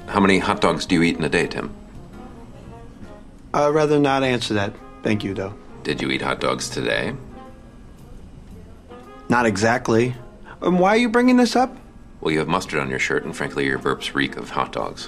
How many hot dogs do you eat in a day, Tim? I'd rather not answer that. Thank you, though. Did you eat hot dogs today? Not exactly. Why are you bringing this up? Well, you have mustard on your shirt, and frankly, your burps reek of hot dogs.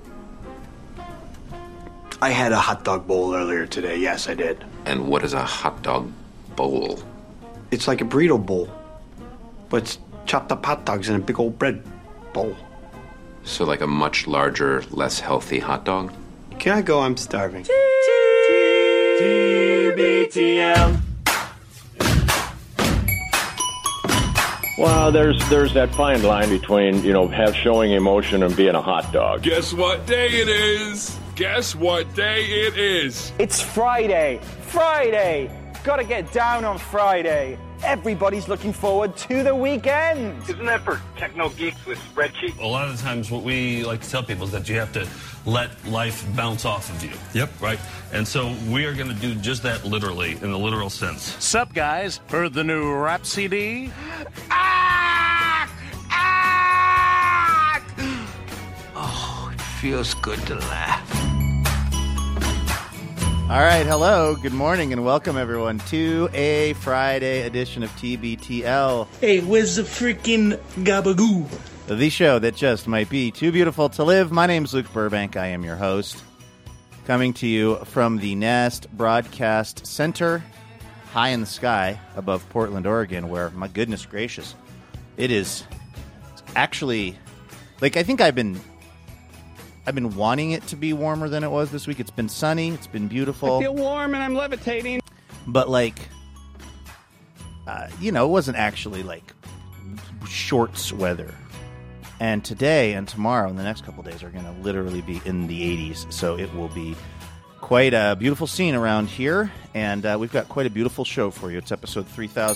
I had a hot dog bowl earlier today. Yes, I did. And what is a hot dog bowl? It's like a burrito bowl, but it's chopped up hot dogs in a big old bread bowl. So like a much larger, less healthy hot dog? Can I go? I'm starving. TBTL. Well, there's that fine line between, showing emotion and being a hot dog. Guess what day it is? Guess what day it is? It's Friday. Friday. Gotta get down on Friday. Everybody's looking forward to the weekend. Isn't that for techno geeks with spreadsheets? A lot of the times what we like to tell people is that you have to let life bounce off of you. Yep. Right? And so we are going to do just that literally, in the literal sense. Sup, guys? Heard the new rap CD? Oh, it feels good to laugh. All right, hello, good morning, and welcome everyone to a Friday edition of TBTL. Hey, where's the freaking gabagoo? The show that just might be too beautiful to live. My name's Luke Burbank. I am your host. Coming to you from the Nest Broadcast Center, high in the sky above Portland, Oregon, where, my goodness gracious, it's actually, I think I've been wanting it to be warmer than it was this week. It's been sunny. It's been beautiful. I feel warm and I'm levitating. But, it wasn't actually, shorts weather. And today and tomorrow and the next couple days are going to literally be in the 80s. So it will be quite a beautiful scene around here. And we've got quite a beautiful show for you. It's episode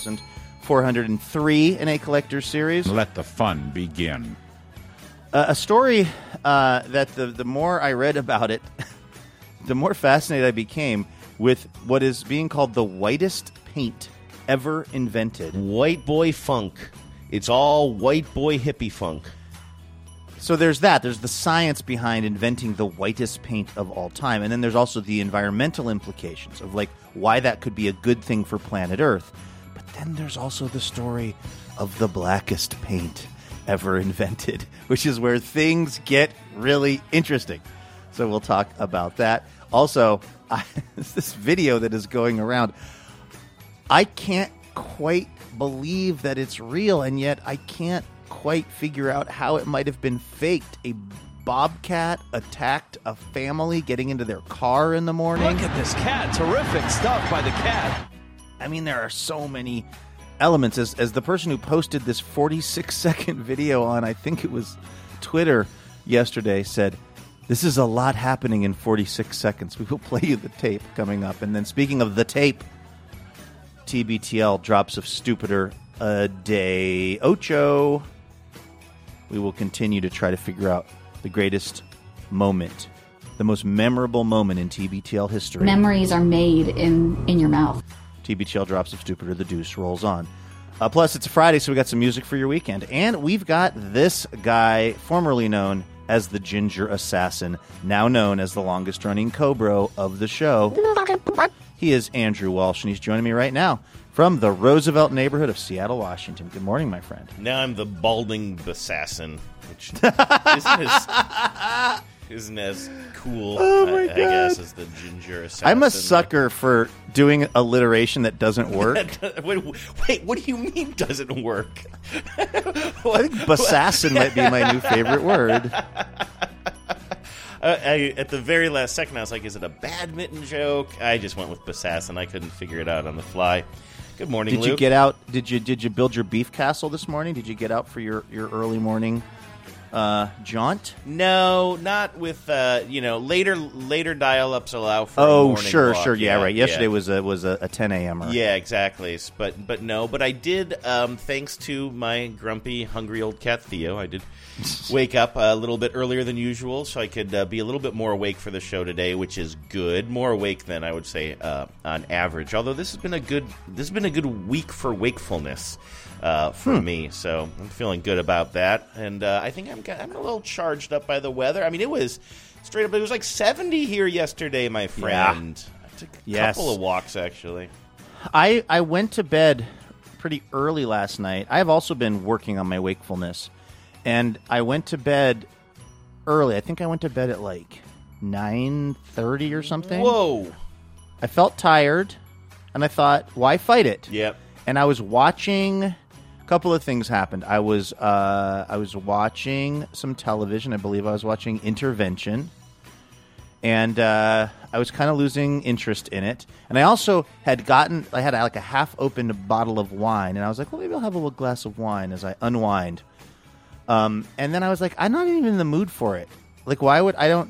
3403 in a collector's series. Let the fun begin. A story that the more I read about it, the more fascinated I became with what is being called the whitest paint ever invented. White boy funk. It's all white boy hippie funk. So there's that. There's the science behind inventing the whitest paint of all time. And then there's also the environmental implications of, why that could be a good thing for planet Earth. But then there's also the story of the blackest paint ever invented, which is where things get really interesting. So we'll talk about that. Also, this video that is going around, I can't quite believe that it's real, and yet I can't quite figure out how it might have been faked. A bobcat attacked a family getting into their car in the morning. Look at this cat. Terrific stuff by the cat. I mean, there are so many elements. As the person who posted this 46-second video on, I think it was Twitter yesterday, said, this is a lot happening in 46 seconds. We will play you the tape coming up. And then speaking of the tape, TBTL drops of stupider a day. Ocho. We will continue to try to figure out the greatest moment, the most memorable moment in TBTL history. Memories are made in your mouth. TBTL drops of stupider, the deuce rolls on. Plus, it's a Friday, so we got some music for your weekend. And we've got this guy, formerly known as the Ginger Assassin, now known as the longest-running Cobra of the show. He is Andrew Walsh, and he's joining me right now from the Roosevelt neighborhood of Seattle, Washington. Good morning, my friend. Now I'm the balding assassin, which isn't as cool, I guess, as the Ginger Assassin. I'm a sucker for doing alliteration that doesn't work. Wait, what do you mean doesn't work? I think Bassassin might be my new favorite word. At the very last second, I was like, is it a badminton joke? I just went with Bassassin. I couldn't figure it out on the fly. Good morning, Luke. Did you get out? Did you build your beef castle this morning? Did you get out for your early morning jaunt? No, not with later dial-ups allow for. Oh, a morning sure, walk. sure, yeah, right. Yesterday was a 10 a.m. Yeah, exactly. But no, but I did. Thanks to my grumpy, hungry old cat Theo, I did wake up a little bit earlier than usual, so I could be a little bit more awake for the show today, which is good. More awake than I would say on average. Although this has been a good week for wakefulness for me, so I'm feeling good about that. And I think I'm a little charged up by the weather. I mean, it was straight up. It was like 70 here yesterday, my friend. Yeah. I took a couple of walks, actually. I went to bed pretty early last night. I've also been working on my wakefulness, and I went to bed early. I think I went to bed at like 9:30 or something. Whoa! I felt tired, and I thought, why fight it? Yep. And I was watching. A couple of things happened. I was watching some television. I believe I was watching Intervention, and I was kind of losing interest in it. And I also had like a half-opened bottle of wine, and I was like, well, maybe I'll have a little glass of wine as I unwind. And then I was like, I'm not even in the mood for it. Like, why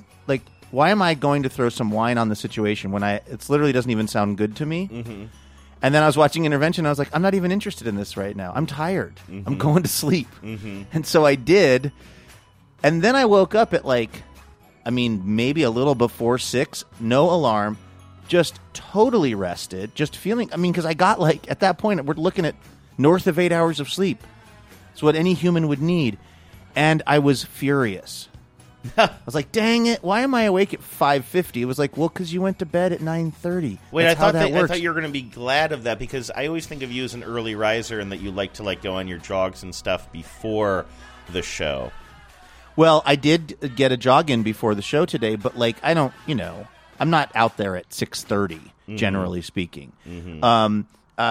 am I going to throw some wine on the situation when it literally doesn't even sound good to me? Mm-hmm. And then I was watching Intervention, and I was like, I'm not even interested in this right now. I'm tired. Mm-hmm. I'm going to sleep. Mm-hmm. And so I did. And then I woke up at maybe a little before 6, no alarm, just totally rested, just feeling, because I got at that point, we're looking at north of 8 hours of sleep. It's what any human would need. And I was furious. I was like, dang it, why am I awake at 5:50? It was like, well, because you went to bed at 9:30. Wait, I thought you were going to be glad of that, because I always think of you as an early riser and that you like to go on your jogs and stuff before the show. Well, I did get a jog in before the show today, but I don't, I'm not out there at 6:30, generally speaking. Mm-hmm.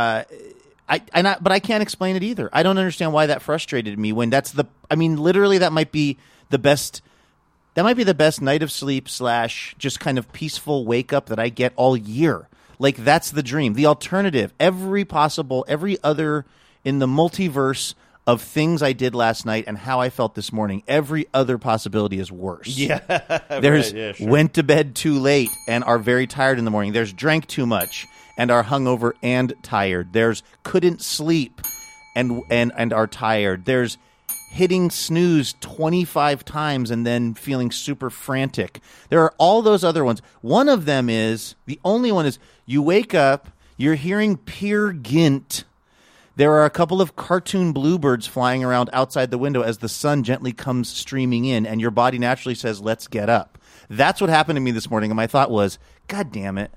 But I can't explain it either. I don't understand why that frustrated me when literally that might be the best. That might be the best night of sleep / just kind of peaceful wake up that I get all year. That's the dream. The alternative, every other in the multiverse of things I did last night and how I felt this morning, every other possibility is worse. Yeah. There's right, yeah, sure. Went to bed too late and are very tired in the morning. There's drank too much and are hungover and tired. There's couldn't sleep and are tired. There's hitting snooze 25 times and then feeling super frantic. There are all those other ones. One of them is, the only one is, you wake up, you're hearing Peer Gynt. There are a couple of cartoon bluebirds flying around outside the window as the sun gently comes streaming in, and your body naturally says, let's get up. That's what happened to me this morning, and my thought was, God damn it.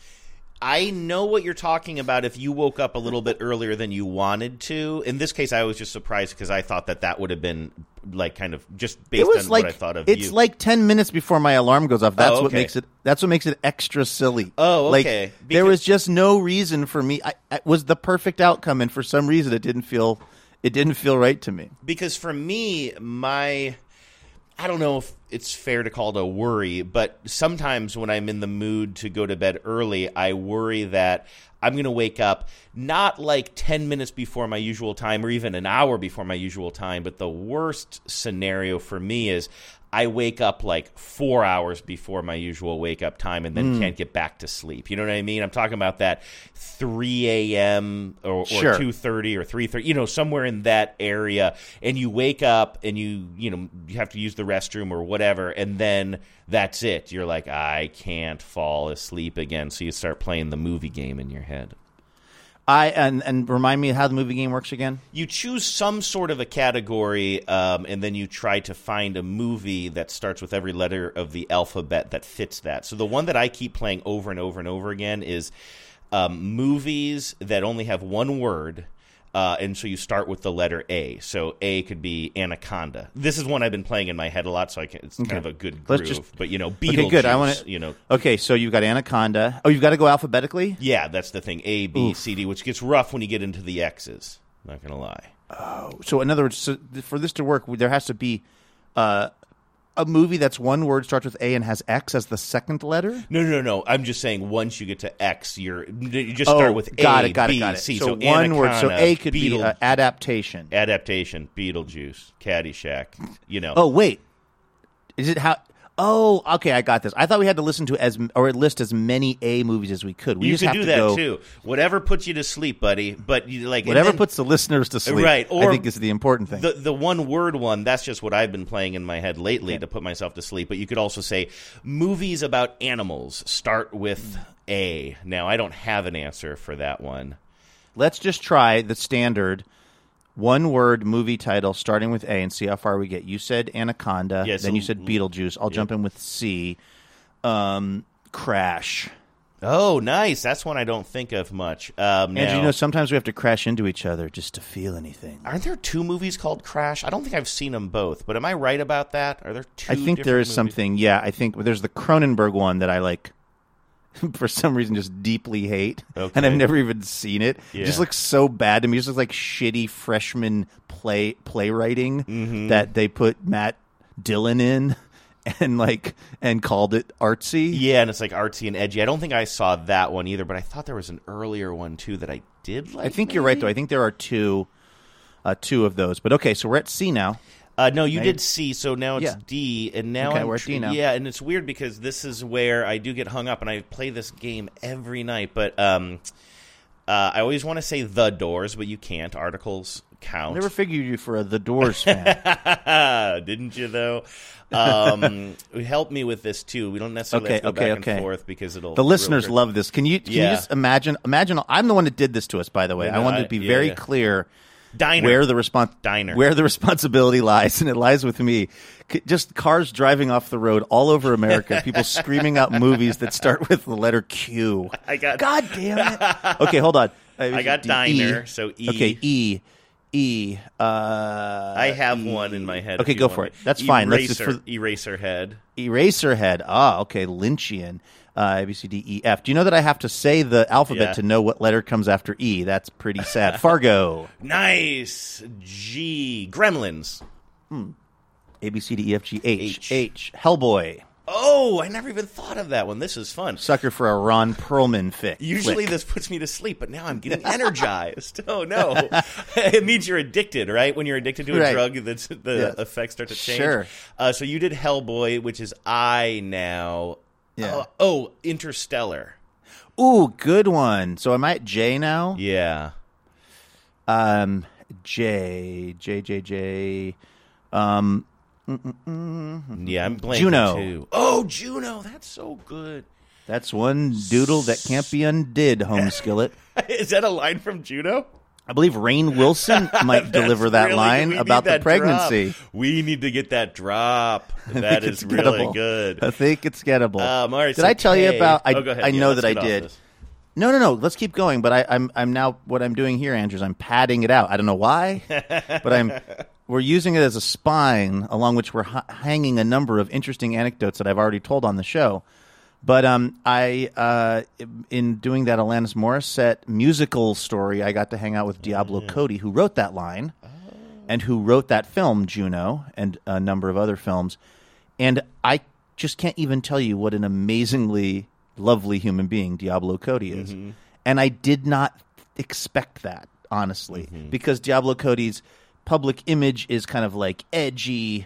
I know what you're talking about if you woke up a little bit earlier than you wanted to. In this case, I was just surprised because I thought that would have been kind of just based on what I thought of you. It's 10 minutes before my alarm goes off. That's what makes it extra silly. Oh, okay. There was just no reason for me. It was the perfect outcome, and for some reason, it didn't feel right to me. Because for me, I don't know if it's fair to call it a worry, but sometimes when I'm in the mood to go to bed early, I worry that I'm going to wake up not 10 minutes before my usual time or even an hour before my usual time, but the worst scenario for me is I wake up 4 hours before my usual wake-up time and then can't get back to sleep. You know what I mean? I'm talking about that 3 a.m. or Sure. 2:30 or 3:30, somewhere in that area. And you wake up and you have to use the restroom or whatever, and then that's it. You're like, I can't fall asleep again. So you start playing the movie game in your head. And remind me how the movie game works again? You choose some sort of a category, and then you try to find a movie that starts with every letter of the alphabet that fits that. So the one that I keep playing over and over and over again is movies that only have one word, and so you start with the letter A. So A could be Anaconda. This is one I've been playing in my head a lot, so it's kind of a good groove. But Beetlejuice. Okay, good. Okay, so you've got Anaconda. Oh, you've got to go alphabetically? Yeah, that's the thing. A, B, C, D, which gets rough when you get into the X's. Not going to lie. Oh, so in other words, for this to work, there has to be a movie that's one word, starts with A, and has X as the second letter? No. I'm just saying once you get to X, you just start with got A, it. B, C. So one word. So A could be adaptation. Adaptation, Beetlejuice, Caddyshack, Oh, wait. Is it how... Oh, okay, I got this. I thought we had to listen to list as many A movies as we could. We you just could have do to that go, too. Whatever puts you to sleep, buddy. But whatever puts the listeners to sleep. Right? Or I think is the important thing. The one word one. That's just what I've been playing in my head lately to put myself to sleep. But you could also say movies about animals start with A. Now I don't have an answer for that one. Let's just try the standard one-word movie title starting with A and see how far we get. You said Anaconda. Yeah, then you said Beetlejuice. I'll jump in with C. Crash. Oh, nice. That's one I don't think of much. And sometimes we have to crash into each other just to feel anything. Aren't there 2 movies called Crash? I don't think I've seen them both, but am I right about that? Are there 2 I think there is movies? something, I think there's the Cronenberg one that I like, for some reason, just deeply hate, and I've never even seen it. Yeah. It just looks so bad to me. It just looks like shitty freshman playwriting that they put Matt Dillon in. And called it artsy. Yeah, and it's like artsy and edgy. I don't think I saw that one either, but I thought there was an earlier one too that I did like. I think you're right, though. I think there are two of those. But okay, so we're at C now. No, you did C, so now it's D, and now we're at D now. Yeah, and it's weird because this is where I do get hung up, and I play this game every night. But I always want to say The Doors, but you can't. Articles count. I never figured you for a The Doors fan. Didn't you, though? Help me with this, too. We don't necessarily have to go back and forth because it'll... The listeners love this. Can you just imagine... I'm the one that did this to us, by the way. I wanted to be very clear... Where the responsibility lies, and it lies with me. Just cars driving off the road all over America, people screaming out movies that start with the letter Q. God damn it! Okay, hold on. I got diner, so E. Okay, E. I have one in my head. Okay, go for it. That's fine. Eraserhead. Eraserhead. Ah, okay. Lynchian. A, B, C, D, E, F. Do you know that I have to say the alphabet to know what letter comes after E? That's pretty sad. Fargo. Nice. G. Gremlins. A, B, C, D, E, F, G, H. Hellboy. Oh, I never even thought of that one. This is fun. Sucker for a Ron Perlman fic. Usually this puts me to sleep, but now I'm getting energized. Oh, no. It means you're addicted, right? When you're addicted to a drug, the effects start to change. Sure. So you did Hellboy, which is I now. Yeah. Interstellar. Ooh, good one. So am I at J now? Yeah. J. Yeah, I'm blanking Juno. too. Oh, Juno. That's so good. That's one doodle that can't be undid, home skillet. Is that a line from Juno? I believe Rainn Wilson might deliver that line about the pregnancy. Drop. We need to get that drop. That is really good. I think it's gettable. All right, did I tell you about? go ahead. I know that I did. No. Let's keep going. But I'm now what I'm doing here, Andrew, is I'm padding it out. I don't know why, but we're using it as a spine along which we're hanging a number of interesting anecdotes that I've already told on the show. But I in doing that Alanis Morissette musical story, I got to hang out with Diablo Cody, who wrote that line, and who wrote that film, Juno, and a number of other films. And I just can't even tell you what an amazingly lovely human being Diablo Cody is. Mm-hmm. And I did not expect that, honestly, because Diablo Cody's public image is kind of like edgy,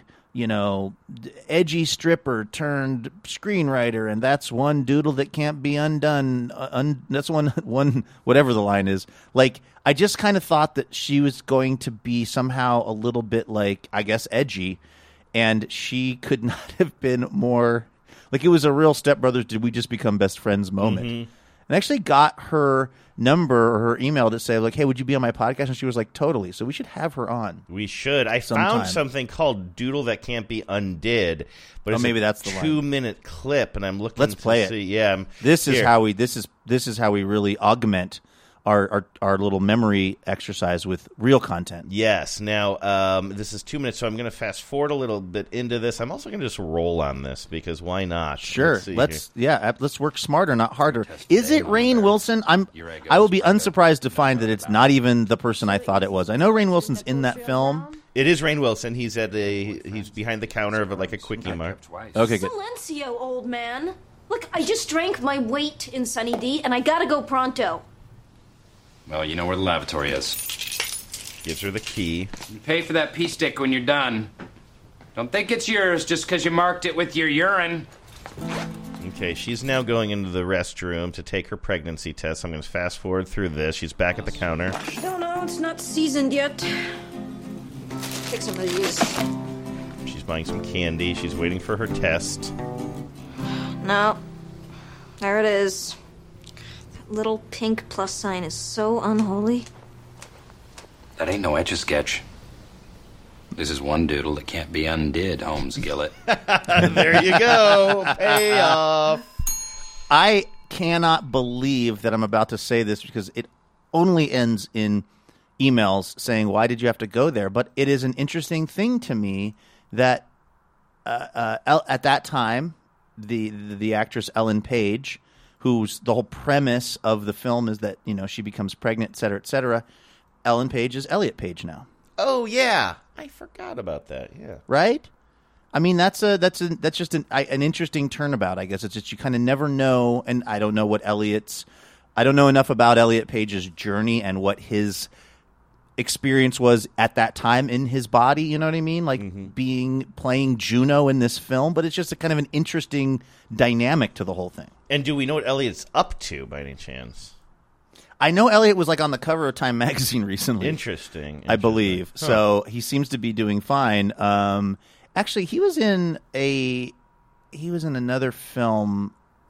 edgy stripper turned screenwriter, and that's one doodle that can't be undone. That's one whatever the line is. Like, I just kind of thought that she was going to be somehow a little bit like, I guess, edgy, and she could not have been more like, it was a real Step Brothers Did We Just Become Best Friends moment. And I actually got her number or her email to say, like, hey, would you be on my podcast? And she was like, totally. So we should have her on. We should. I found something called Doodle That Can't Be Undid, but it's maybe that's the 2-minute clip, and I'm looking. Let's play it. See. Yeah, this is how we really augment our little memory exercise with real content. Yes. Now, this is 2 minutes, so I'm going to fast forward a little bit into this. I'm also going to just roll on this because why not? Sure. Let's work smarter, not harder. Is it Rainn Wilson? I will be unsurprised to find that it's not even the person I thought it was. I know Rainn Wilson's in that film. It is Rainn Wilson. He's behind the counter of a Quickie Mart. Okay, good. Silencio, old man. Look, I just drank my weight in Sunny D, and I gotta go pronto. Well, you know where the lavatory is. Gives her the key. You pay for that pee stick when you're done. Don't think it's yours just because you marked it with your urine. Okay, she's now going into the restroom to take her pregnancy test. I'm going to fast forward through this. She's back at the counter. No, it's not seasoned yet. Take some of these. She's buying some candy. She's waiting for her test. No. There it is. That little pink plus sign is so unholy. That ain't no Etch-a-Sketch. This is one doodle that can't be undid, Holmes Gillett. There you go. Payoff. I cannot believe that I'm about to say this because it only ends in emails saying, why did you have to go there? But it is an interesting thing to me that at that time, the actress Ellen Page, who's the whole premise of the film is that, she becomes pregnant, et cetera, et cetera. Ellen Page is Elliot Page now. Oh, yeah. I forgot about that, yeah. Right? I mean, that's just an interesting turnabout, I guess. It's just you kind of never know, and I don't know I don't know enough about Elliot Page's journey and what his experience was at that time in his body, you know what I mean? Like playing Juno in this film, but it's just a kind of an interesting dynamic to the whole thing. And do we know what Elliot's up to by any chance? I know Elliot was like on the cover of Time magazine recently. Interesting. I believe. Huh. So he seems to be doing fine. Actually, he was in another film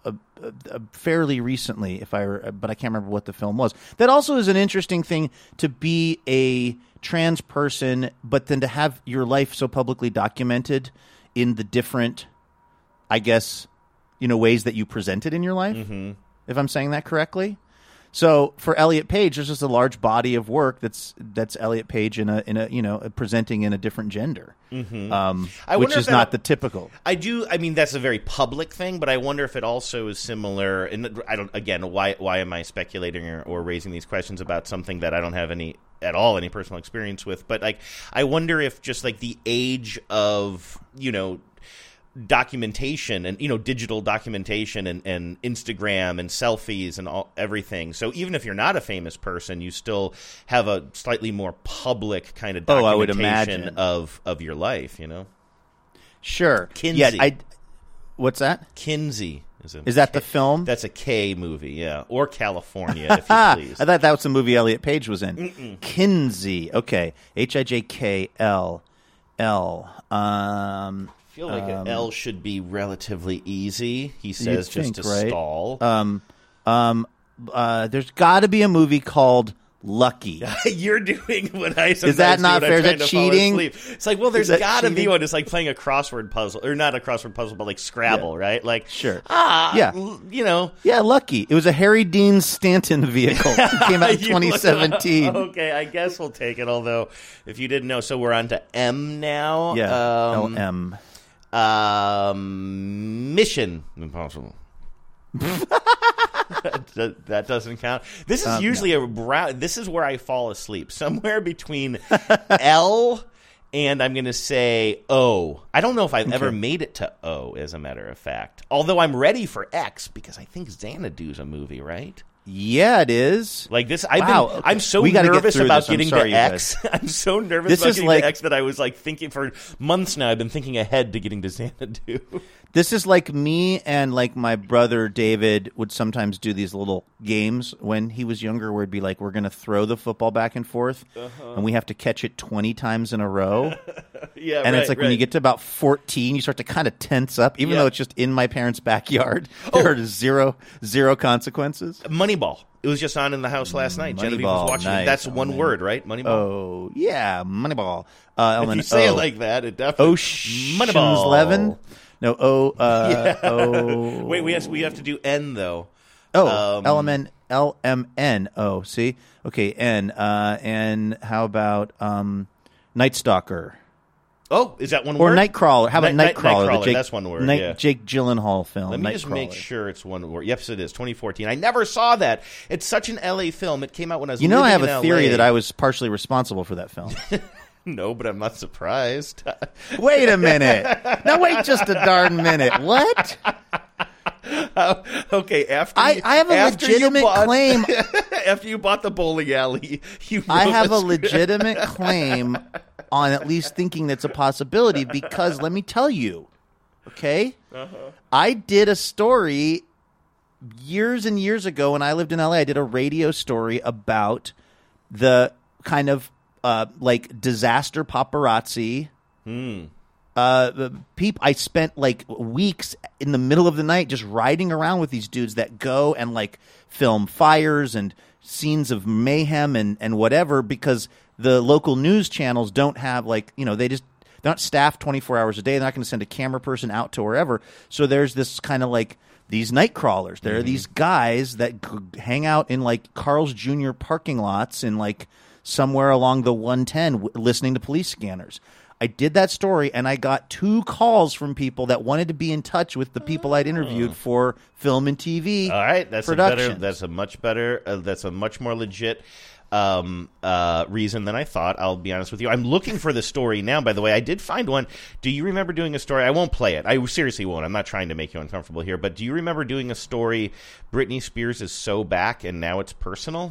fairly recently, but I can't remember what the film was. That also is an interesting thing to be a trans person, but then to have your life so publicly documented in the different, I guess, ways that you present it in your life. Mm-hmm. If I'm saying that correctly. So for Elliot Page, there's just a large body of work that's Elliot Page in a presenting in a different gender, which is not the typical. I mean, that's a very public thing, but I wonder if it also is similar. And I don't. Again, why am I speculating or raising these questions about something that I don't have any personal experience with? But like, I wonder if just like the age of documentation and digital documentation and Instagram and selfies and everything. So even if you're not a famous person, you still have a slightly more public kind of documentation I would imagine. of your life, Sure. Kinsey. Yeah, what's that? Kinsey. Is that the film? That's a K movie, yeah. Or California, if you please. I thought that was the movie Elliot Page was in. Mm-mm. Kinsey. Okay. Hijkll. I feel like an L should be relatively easy. He says just to stall. There's got to be a movie called Lucky. You're doing what I sometimes Is that not fair? Is that cheating? It's like, well, there's got to be one. It's like playing a crossword puzzle, or not a crossword puzzle, but like Scrabble, right? Like, sure. Yeah, Yeah, Lucky. It was a Harry Dean Stanton vehicle. It came out in 2017. Okay, I guess we'll take it. Although, if you didn't know, so we're on to M now. Yeah, LM. Mission Impossible. That doesn't count. This is usually this is where I fall asleep. Somewhere between L and I'm going to say O. I don't know if I've ever made it to O, as a matter of fact. Although I'm ready for X because I think Xanadu's a movie, right? Yeah, it is. Like this, I'm so nervous about getting to X. I'm so nervous about getting to X that I was like thinking for months now. I've been thinking ahead to getting to Xanadu. This is like me and like my brother David would sometimes do these little games when he was younger where it'd be like, we're going to throw the football back and forth and we have to catch it 20 times in a row. Yeah, and it's like when you get to about 14, you start to kind of tense up, even though it's just in my parents' backyard. There are zero consequences. Moneyball. It was just on in the house last night. Genevieve was watching it. That's one word, right? Moneyball. Oh, yeah, Moneyball. If you say it like that, it definitely... Ocean's 11? No, O. Wait, we have to do N, though. Oh, LMN. Oh, see? Okay, N. And how about Night Stalker? Oh, is that one word? Or Nightcrawler. How about Nightcrawler? That's one word, Jake Gyllenhaal film. Let me just make sure it's one word. Yes, it is. 2014. I never saw that. It's such an LA film. It came out when I was living in LA. I have a theory that I was partially responsible for that film. No, but I'm not surprised. Wait a minute. Now wait just a darn minute. What? Okay, I have a legitimate claim. After you bought the bowling alley, I have a legitimate claim on at least thinking that's a possibility because let me tell you, okay? I did a story years and years ago when I lived in LA. I did a radio story about the kind of like disaster paparazzi. I spent like weeks in the middle of the night just riding around with these dudes that go and like film fires and scenes of mayhem and whatever because the local news channels don't have they're not staffed 24 hours a day. They're not going to send a camera person out to wherever. So there's this kind of these night crawlers. There are these guys that hang out in Carl's Jr. parking lots in somewhere along the 110 listening to police scanners. I did that story, and I got 2 calls from people that wanted to be in touch with the people I'd interviewed for film and TV. All right, that's a much more legit reason than I thought. I'll be honest with you. I'm looking for the story now, by the way. I did find one. Do you remember doing a story? I won't play it. I seriously won't. I'm not trying to make you uncomfortable here. But do you remember doing a story, Britney Spears is so back and now it's personal?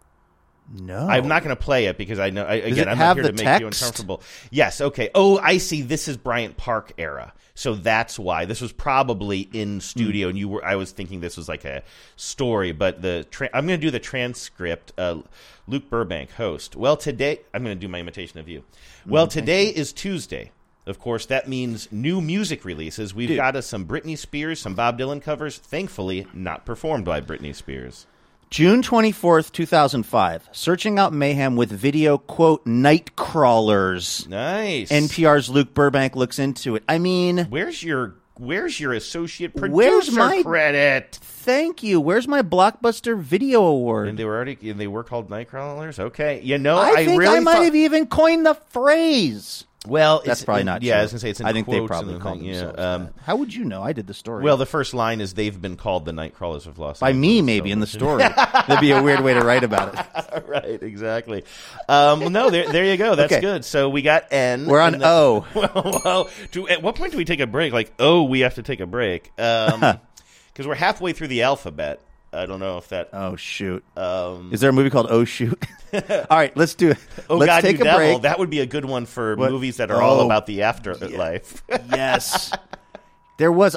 No. I'm not going to play it because I know, I'm not here to make you uncomfortable. Yes, okay. Oh, I see. This is Bryant Park era. So that's why. This was probably in studio, and I was thinking this was like a story, but I'm going to do the transcript. Luke Burbank, host. Well, today, I'm going to do my imitation of you. Well, today is Tuesday. Of course, that means new music releases. We've got us some Britney Spears, some Bob Dylan covers, thankfully not performed by Britney Spears. June 24th, 2005. Searching out mayhem with video, quote, night crawlers. Nice. NPR's Luke Burbank looks into it. I mean... Where's your associate producer credit? Thank you. Where's my Blockbuster Video Award? And they were called night crawlers? Okay. I think I might have even coined the phrase. Well, that's probably not true. Yeah, I was going to say it's in I think quotes they probably called themselves that. How would you know? I did the story. Well, the first line is they've been called the night crawlers of Los Angeles. By me, maybe, in the story. That'd be a weird way to write about it. Right, exactly. No, there you go. That's good. So we got N. We're on O. Well, at what point do we take a break? We have to take a break. Because we're halfway through the alphabet. I don't know if that... Oh, shoot. Is there a movie called Oh, Shoot? All right, let's do it. Oh, let's God, take You a Devil. break. That would be a good one for movies that are all about the afterlife. Yes. There was...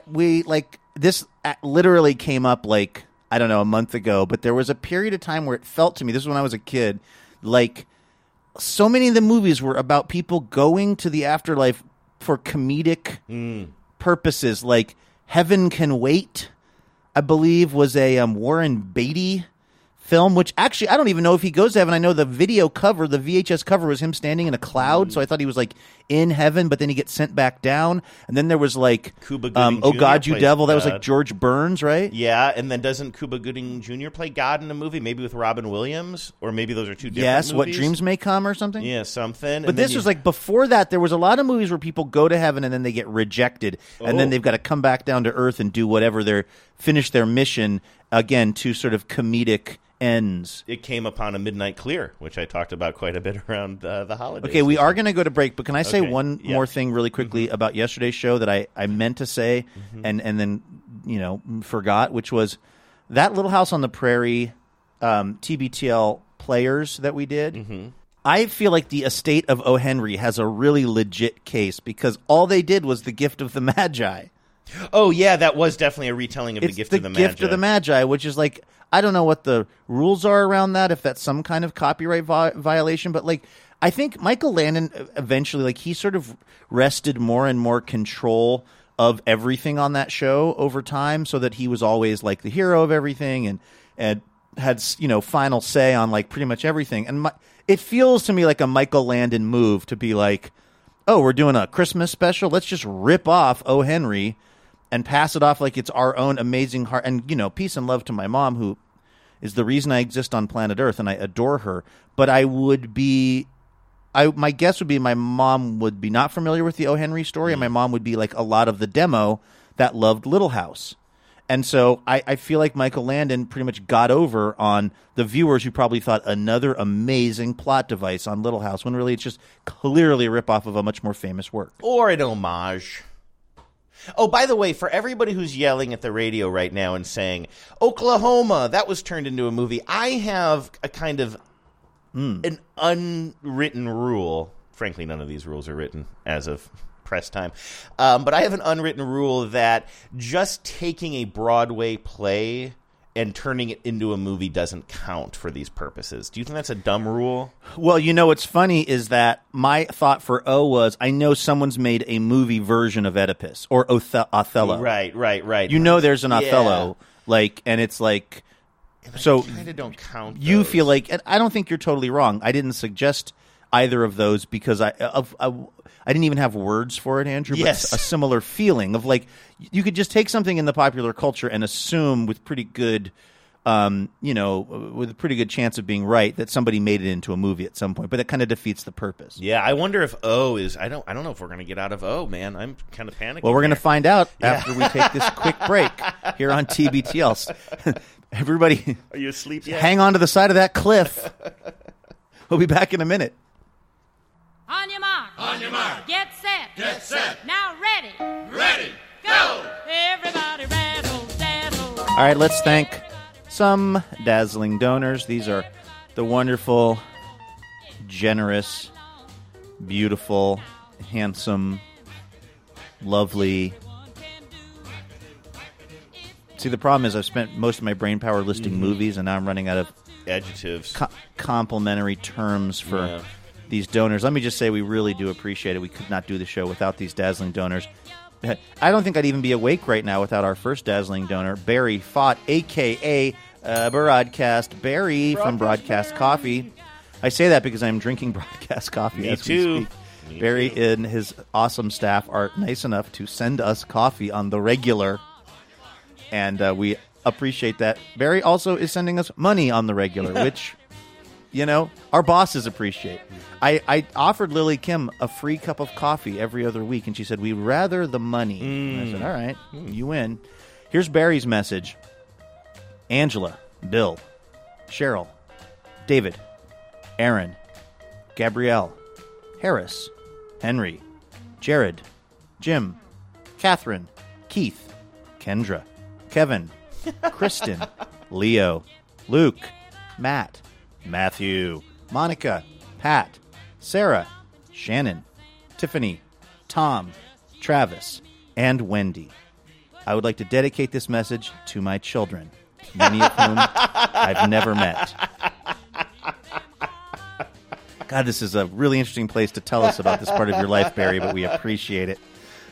this literally came up, I don't know, a month ago, but there was a period of time where it felt to me, this is when I was a kid, so many of the movies were about people going to the afterlife for comedic purposes, like Heaven Can Wait, I believe, was a Warren Beatty film, which actually I don't even know if he goes to heaven. I know the video cover, the VHS cover, was him standing in a cloud, so I thought he was in heaven, but then he gets sent back down. And then there was Cuba Gooding Oh Jr. God, You plays Devil. That was God. George Burns, right? Yeah, and then doesn't Cuba Gooding Jr. play God in a movie, maybe with Robin Williams, or maybe those are two different Yes, movies? What Dreams May Come or something. Yeah, something. But this was before that. There was a lot of movies where people go to heaven and then they get rejected, and then they've got to come back down to earth and do whatever finish their mission again to sort of comedic ends. It came upon A Midnight Clear, which I talked about quite a bit around the holidays. Okay, we are going to go to break, but can I say one more thing really quickly about yesterday's show that I meant to say and then forgot, which was that Little House on the Prairie TBTL players that we did. I feel like the estate of O. Henry has a really legit case because all they did was The Gift of the Magi. Oh, yeah, that was definitely a retelling of The Gift of the Magi. Gift of the Magi, which is I don't know what the rules are around that, if that's some kind of copyright violation, but I think Michael Landon eventually, he sort of wrested more and more control of everything on that show over time, so that he was always the hero of everything and had final say on pretty much everything. And it feels to me like a Michael Landon move to be oh, we're doing a Christmas special, let's just rip off O. Henry and pass it off like it's our own amazing heart. And, peace and love to my mom, who is the reason I exist on planet Earth, and I adore her. But my guess would be my mom would be not familiar with the O. Henry story, and my mom would be like a lot of the demo that loved Little House. And so I feel like Michael Landon pretty much got over on the viewers who probably thought another amazing plot device on Little House, when really it's just clearly a ripoff of a much more famous work. Or an homage. Oh, by the way, for everybody who's yelling at the radio right now and saying, Oklahoma, that was turned into a movie, I have a kind of an unwritten rule. Frankly, none of these rules are written as of press time. But I have an unwritten rule that just taking a Broadway play and turning it into a movie doesn't count for these purposes. Do you think that's a dumb rule? Well, what's funny is that my thought for O was, I know someone's made a movie version of Oedipus or Othello. Right. There's an Othello, and it's So kind of don't count. You those. feel like, and I don't think you're totally wrong. I didn't suggest either of those because I didn't even have words for it, Andrew. Yes. But a similar feeling of like you could just take something in the popular culture and assume with pretty good, with a pretty good chance of being right that somebody made it into a movie at some point. But that kind of defeats the purpose. Yeah, I wonder if O is. I don't know if we're going to get out of O, man. I'm kind of panicking. Well, we're going to find out after we take this quick break here on TBTL. Everybody, are you asleep yet? Hang on to the side of that cliff. We'll be back in a minute. On your mark. On your mark. Get set. Get set. Now ready. Ready. Go. Everybody rattle, dazzle. All right, let's thank some dazzling donors. These are the wonderful, generous, beautiful, handsome, lovely. See, the problem is I've spent most of my brain power listing movies, and now I'm running out of adjectives, complimentary terms for these donors. Let me just say we really do appreciate it. We could not do the show without these dazzling donors. I don't think I'd even be awake right now without our first dazzling donor, Barry Fott, a.k.a. Broadcast Barry from Broadcast Coffee. I say that because I'm drinking Broadcast Coffee as we speak. Barry and his awesome staff are nice enough to send us coffee on the regular, and we appreciate that. Barry also is sending us money on the regular, which, our bosses appreciate. I offered Lily Kim a free cup of coffee every other week, and she said, we'd rather the money. And I said, all right, you win. Here's Barry's message. Angela, Bill, Cheryl, David, Aaron, Gabrielle, Harris, Henry, Jared, Jim, Catherine, Keith, Kendra, Kevin, Kristen, Leo, Luke, Matt, Matthew, Monica, Pat, Sarah, Shannon, Tiffany, Tom, Travis, and Wendy. I would like to dedicate this message to my children, many of whom I've never met. God, this is a really interesting place to tell us about this part of your life, Barry, but we appreciate it.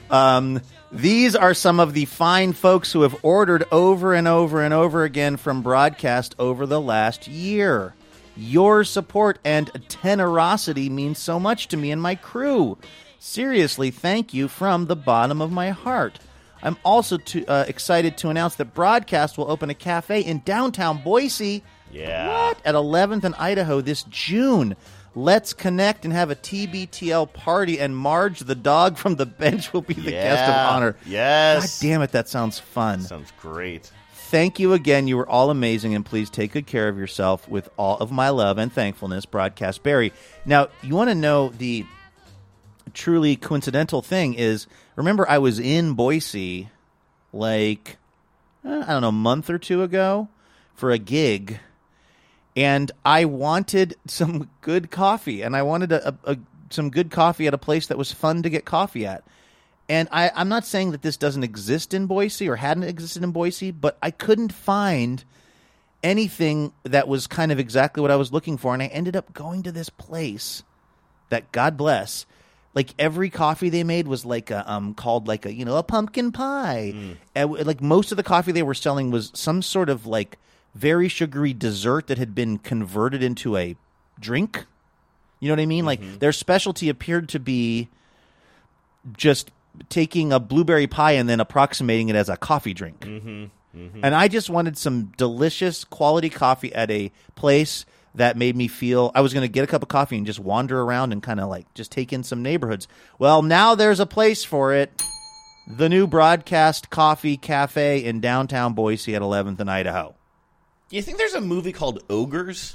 These are some of the fine folks who have ordered over and over and over again from Broadcast over the last year. Your support and tenorosity means so much to me and my crew. Seriously, thank you from the bottom of my heart. I'm also excited to announce that Broadcast will open a cafe in downtown Boise. Yeah. What? At 11th and Idaho this June. Let's connect and have a TBTL party, and Marge the dog from the bench will be the guest of honor. Yes. God damn it, that sounds fun. Sounds great. Thank you again. You were all amazing, and please take good care of yourself with all of my love and thankfulness, Broadcast Barry. Now, you want to know the truly coincidental thing is, remember I was in Boise like, a month or two ago for a gig, and I wanted some good coffee, and I wanted some good coffee at a place that was fun to get coffee at. And I'm not saying that this doesn't exist in Boise or hadn't existed in Boise, but I couldn't find anything that was kind of exactly what I was looking for, and I ended up going to this place that, God bless, like every coffee they made was like a called like a pumpkin pie. And like most of the coffee they were selling was some sort of like very sugary dessert that had been converted into a drink. You know what I mean? Like their specialty appeared to be just taking a blueberry pie and then approximating it as a coffee drink. And I just wanted some delicious quality coffee at a place that made me feel I was going to get a cup of coffee and just wander around and kind of like just take in some neighborhoods. Well, now there's a place for it. The new Broadcast Coffee Cafe in downtown Boise at 11th and Idaho. Do you think there's a movie called Ogres?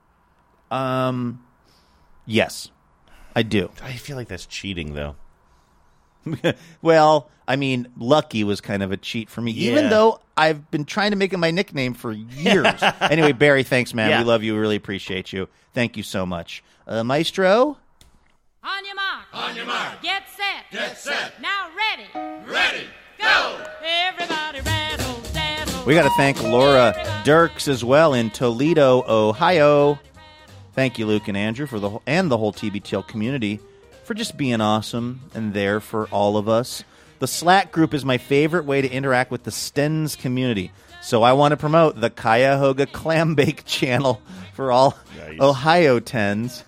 Yes, I do. I feel like that's cheating, though. Well, I mean, Lucky was kind of a cheat for me, even though I've been trying to make it my nickname for years. Anyway, Barry, thanks, man. We love you. We really appreciate you. Thank you so much. Maestro? On your mark. On your mark. Get set. Get set. Now ready. Ready. Go. Everybody rattle, dazzle. We got to thank Laura Dirks as well in Toledo, Ohio. Thank you, Luke and Andrew, for the whole TBTL community for just being awesome and there for all of us. The Slack group is my favorite way to interact with the Stens community. So I want to promote the Cuyahoga Clam Bake channel for all Ohio Tens.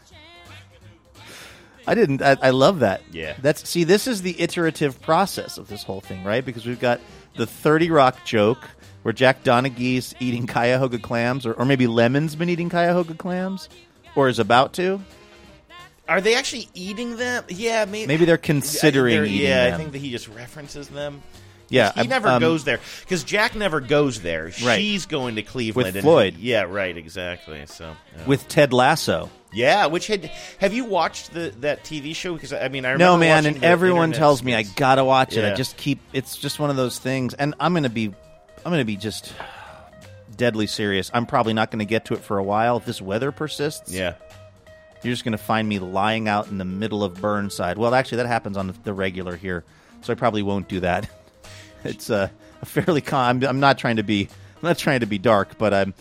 I love that. Yeah. This is the iterative process of this whole thing, right? Because we've got the 30 Rock joke where Jack Donaghy's eating Cuyahoga clams, or maybe Lemon's been eating Cuyahoga clams, or is about to. Are they actually eating them? Yeah, maybe they're considering eating them. I think that he just references them. Yeah, he never goes there because Jack never goes there. Right. She's going to Cleveland with Floyd. Yeah, right, exactly. So with Ted Lasso. Yeah, have you watched that TV show? Because I remember no, man, watching and everyone internet tells me I gotta watch it. Yeah. It's just one of those things, and I'm gonna be just deadly serious. I'm probably not going to get to it for a while if this weather persists. Yeah. You're just going to find me lying out in the middle of Burnside. Well, actually, that happens on the regular here, so I probably won't do that. It's a fairly I'm not trying to be dark, but I'm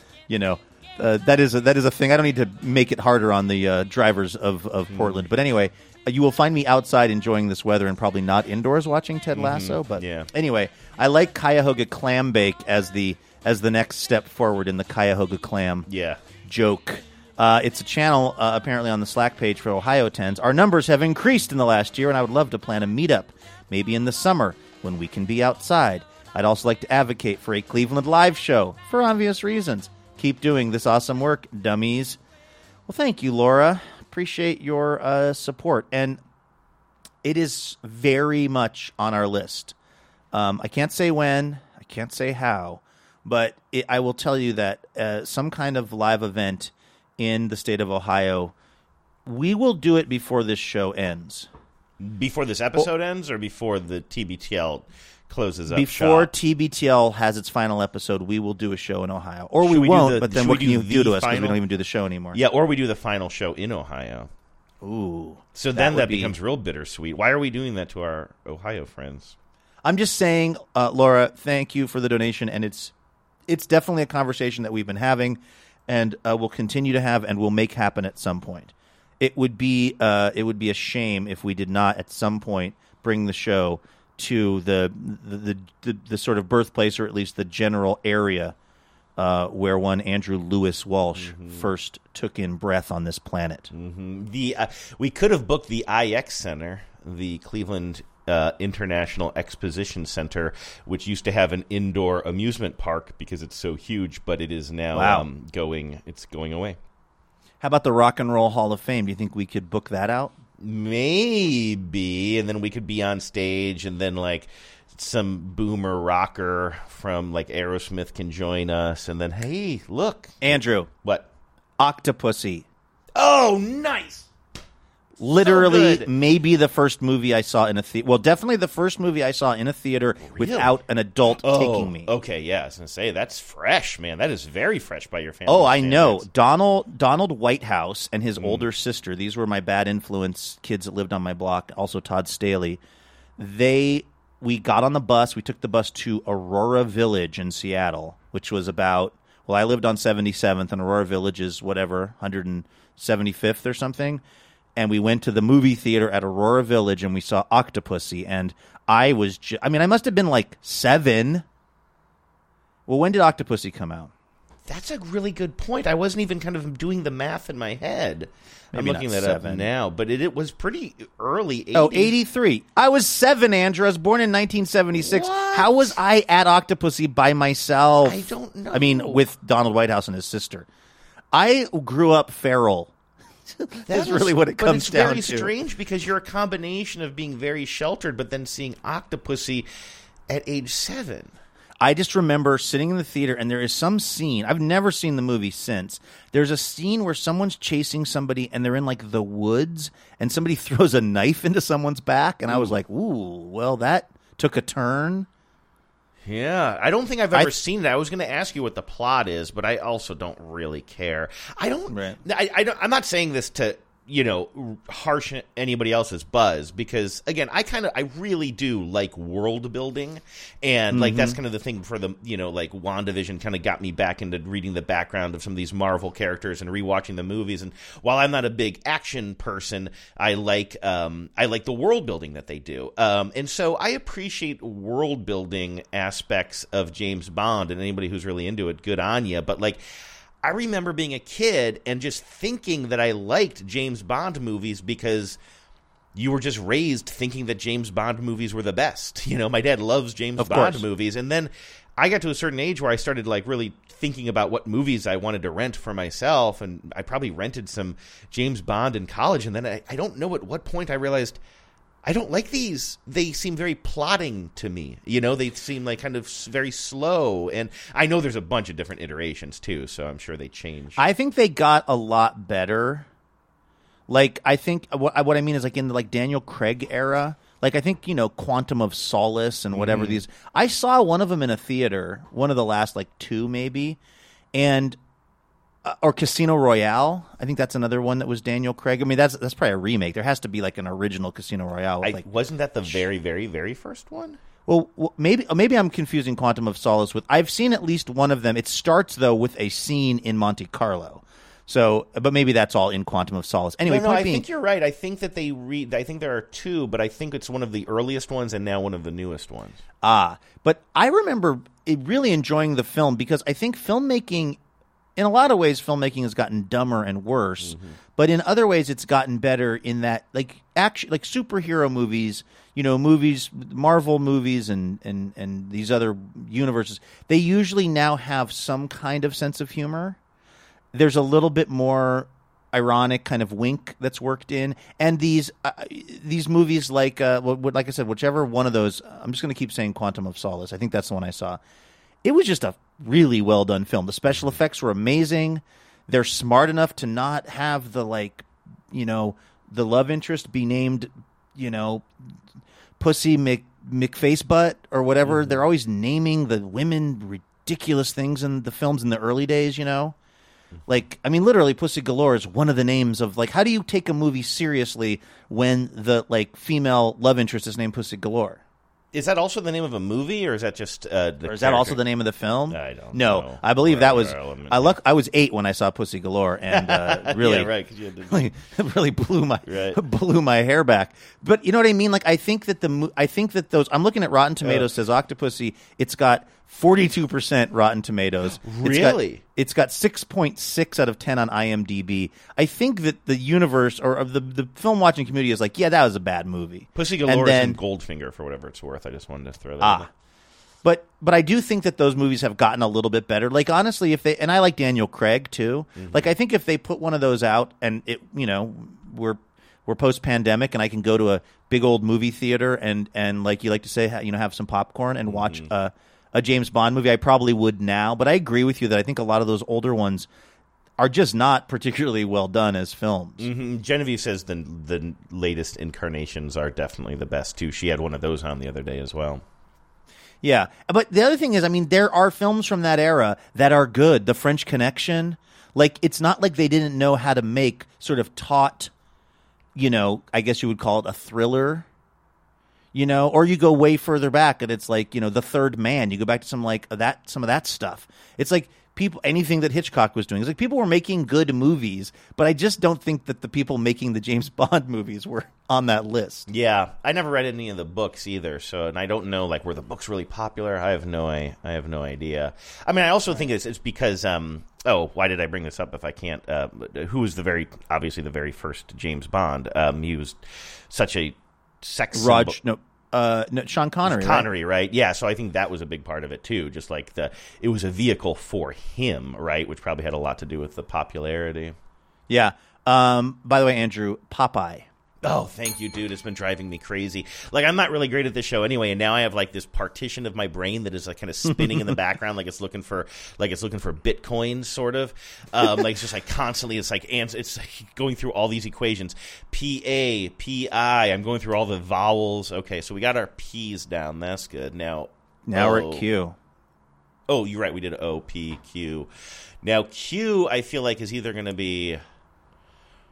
that is a thing. I don't need to make it harder on the drivers of Portland. But anyway, you will find me outside enjoying this weather and probably not indoors watching Ted Lasso. But anyway, I like Cuyahoga Clam Bake as the next step forward in the Cuyahoga Clam joke. It's a channel apparently on the Slack page for Ohio Tens. Our numbers have increased in the last year, and I would love to plan a meetup, maybe in the summer when we can be outside. I'd also like to advocate for a Cleveland live show for obvious reasons. Keep doing this awesome work, dummies. Well, thank you, Laura. Appreciate your support. And it is very much on our list. I can't say when, I can't say how, but I will tell you that some kind of live event in the state of Ohio, we will do it before this show ends. Before this episode ends, or before the TBTL closes up before shop? TBTL has its final episode, we will do a show in Ohio. Or we won't, but then what can you do to us because we don't even do the show anymore? Yeah, or we do the final show in Ohio. Ooh. So then that becomes real bittersweet. Why are we doing that to our Ohio friends? I'm just saying, Laura, thank you for the donation, and it's definitely a conversation that we've been having and we'll continue to have and will make happen at some point. It would be a shame if we did not at some point bring the show to the sort of birthplace, or at least the general area where one Andrew Lewis Walsh first took in breath on this planet. We could have booked the IX Center, the Cleveland International Exposition Center, which used to have an indoor amusement park because it's so huge, but it is now going away. How about the Rock and Roll Hall of Fame? Do you think we could book that out? Maybe, and then we could be on stage, and then like some boomer rocker from like Aerosmith can join us, and then hey, look, Andrew, what? Octopussy. Oh, nice. Literally, so maybe the first movie I saw in a theater. Well, definitely the first movie I saw in a theater without an adult taking me. Okay, yeah, I was going to say, that's fresh, man. That is very fresh by your family. Oh, I know. Donald Whitehouse and his older sister, these were my bad influence kids that lived on my block, also Todd Staley. We got on the bus. We took the bus to Aurora Village in Seattle, which was about, well, I lived on 77th, and Aurora Village is whatever, 175th or something. And we went to the movie theater at Aurora Village, and we saw Octopussy. And I was, I must have been like 7. Well, when did Octopussy come out? That's a really good point. I wasn't even kind of doing the math in my head. Maybe I'm looking that up now, but it was pretty early. 80s. Oh, 83. I was 7, Andrew. I was born in 1976. What? How was I at Octopussy by myself? I don't know. I mean, with Donald Whitehouse and his sister. I grew up feral. That's really what it comes down to. But it's very strange because you're a combination of being very sheltered, but then seeing Octopussy at age 7. I just remember sitting in the theater, and there is some scene. I've never seen the movie since. There's a scene where someone's chasing somebody, and they're in like the woods, and somebody throws a knife into someone's back, and I was like, "Ooh, well, that took a turn." Yeah, I don't think I've ever seen it. I was going to ask you what the plot is, but I also don't really care. I'm not saying this to harsh anybody else's buzz, because again, I really do like world building, and like that's kind of the thing for the like WandaVision kind of got me back into reading the background of some of these Marvel characters and rewatching the movies. And while I'm not a big action person, I like the world building that they do, and so I appreciate world building aspects of James Bond, and anybody who's really into it, good on you. But like, I remember being a kid and just thinking that I liked James Bond movies because you were just raised thinking that James Bond movies were the best. My dad loves James Bond movies. And then I got to a certain age where I started like really thinking about what movies I wanted to rent for myself. And I probably rented some James Bond in college. And then I don't know at what point I realized I don't like these. They seem very plotting to me. They seem like kind of very slow. And I know there's a bunch of different iterations too, so I'm sure they change. I think they got a lot better. Like, I think what I mean is like in the like Daniel Craig era. Like, I think, Quantum of Solace and whatever these. I saw one of them in a theater, one of the last like two maybe, and or Casino Royale. I think that's another one that was Daniel Craig. I mean, that's probably a remake. There has to be like an original Casino Royale. With, wasn't that the very, very, very first one? Well, maybe I'm confusing Quantum of Solace with. I've seen at least one of them. It starts though with a scene in Monte Carlo. So, but maybe that's all in Quantum of Solace. Anyway, I think you're right. I think that I think there are two, but I think it's one of the earliest ones and now one of the newest ones. But I remember really enjoying the film because I think filmmaking. In a lot of ways, filmmaking has gotten dumber and worse, but in other ways, it's gotten better in that, like superhero movies, Marvel movies, and these other universes, they usually now have some kind of sense of humor. There's a little bit more ironic kind of wink that's worked in, and these movies, like I said, whichever one of those, I'm just going to keep saying Quantum of Solace. I think that's the one I saw. It was just a really well done film. The special effects were amazing. They're smart enough to not have the the love interest be named, Pussy McFacebutt or whatever. They're always naming the women ridiculous things in the films in the early days, Like, I mean, literally, Pussy Galore is one of the names of, like, how do you take a movie seriously when the, female love interest is named Pussy Galore? Is that also the name of a movie, or is that just or is that also the name of the film? I don't know. No, I believe that was. I was 8 when I saw Pussy Galore, and really, yeah, right, 'cause you had to... really blew my hair back. But you know what I mean? Like, I think that those. I'm looking at Rotten Tomatoes. Says Octopussy. It's got 42% Rotten Tomatoes. Really? It's got 6.6 out of 10 on IMDb. I think that the universe or of the film watching community is like, yeah, that was a bad movie. Pussy Galore is in Goldfinger for whatever it's worth. I just wanted to throw that in. But I do think that those movies have gotten a little bit better. Like, honestly, and I like Daniel Craig too. Like, I think if they put one of those out and it, we're post pandemic and I can go to a big old movie theater and like you like to say, have some popcorn and watch a James Bond movie, I probably would now. But I agree with you that I think a lot of those older ones are just not particularly well done as films. Genevieve says the latest incarnations are definitely the best too. She had one of those on the other day as well. Yeah, but the other thing is, I mean, there are films from that era that are good. The French Connection, like, it's not like they didn't know how to make sort of taut, I guess you would call it a thriller. Or you go way further back and it's like, The Third Man. You go back to some of that stuff. It's like anything that Hitchcock was doing. It's like people were making good movies, but I just don't think that the people making the James Bond movies were on that list. Yeah, I never read any of the books either, and I don't know were the books really popular. I have no idea. I mean, I also think it's because why did I bring this up if I can't? Who was obviously the very first James Bond? He was such a sex symbol. Sean Connery. Connery, right? Yeah, so I think that was a big part of it too. Just like it was a vehicle for him, right? Which probably had a lot to do with the popularity. Yeah. By the way, Andrew, Popeye. Oh, thank you, dude. It's been driving me crazy. Like, I'm not really great at this show anyway, and now I have like this partition of my brain that is like kind of spinning in the background, like it's looking for Bitcoin, sort of. Like it's just like constantly, it's like going through all these equations. P-A, P-I. I'm going through all the vowels. Okay, so we got our P's down. That's good. Now we're at Q. Oh, you're right. We did O, P, Q. Now Q, I feel like is either going to be.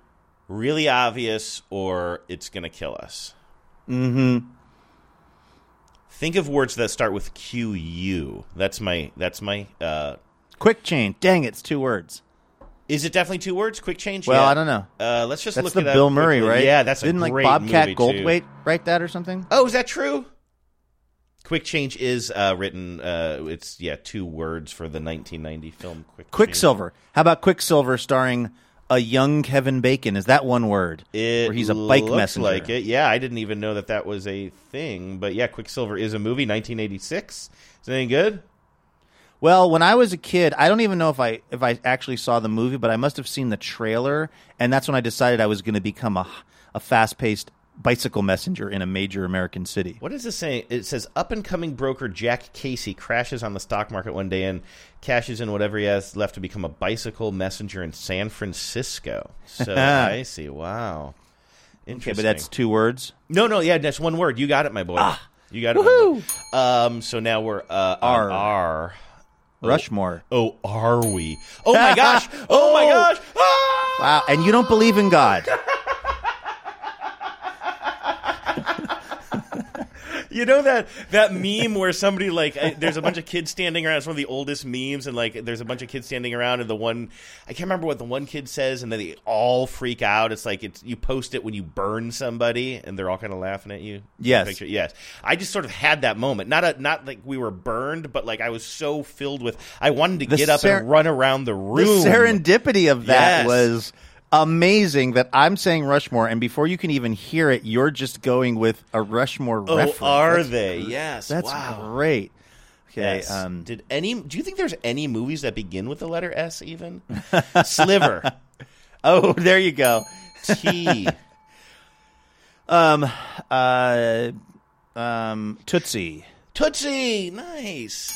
really obvious, or it's going to kill us. Mm-hmm. Think of words that start with QU. That's my Quick change. Dang, it's 2 words. Is it definitely 2 words? Quick change? Well, yeah. I don't know. Let's just that's look the it up. Bill Murray, quickly. right? Yeah, that's Didn't a great Bobcat movie, Goldthwait too. write that or something? Oh, is that true? Quick Change is written. It's 2 words for the 1990 film Quicksilver. How about Quicksilver starring a young Kevin Bacon? Is that 1 word? It where he's a bike looks messenger. like it. Yeah, I didn't even know that was a thing. But yeah, Quicksilver is a movie, 1986. Is it any good? Well, when I was a kid, I don't even know if I actually saw the movie, but I must have seen the trailer, and that's when I decided I was going to become a fast-paced bicycle messenger in a major American city. What is this saying? It says up-and-coming broker Jack Casey crashes on the stock market one day and cashes in whatever he has left to become a bicycle messenger in San Francisco. So I see. Wow. Interesting. Okay, but that's 2 words? No, yeah, that's 1 word. You got it, my boy. You got it, woohoo! my boy. So now we're on R. Rushmore. Oh, are we? Oh, my gosh. Oh, my gosh. Ah! Wow, and you don't believe in God. You know that meme where somebody there's a bunch of kids standing around. It's one of the oldest memes, and there's a bunch of kids standing around, and I can't remember what the one kid says, and then they all freak out. It's you post it when you burn somebody, and they're all kind of laughing at you. Yes, yes. I just sort of had that moment. Not like we were burned, but I was so filled with. I wanted to get up and run around the room. The serendipity of that Yes. was amazing. That I'm saying Rushmore, and before you can even hear it, you're just going with a Rushmore reference. Are they? Yes. That's wow. great. Okay. Yes. Do you think there's any movies that begin with the letter S even? Sliver. Oh, there you go. T. Tootsie. Tootsie. Nice.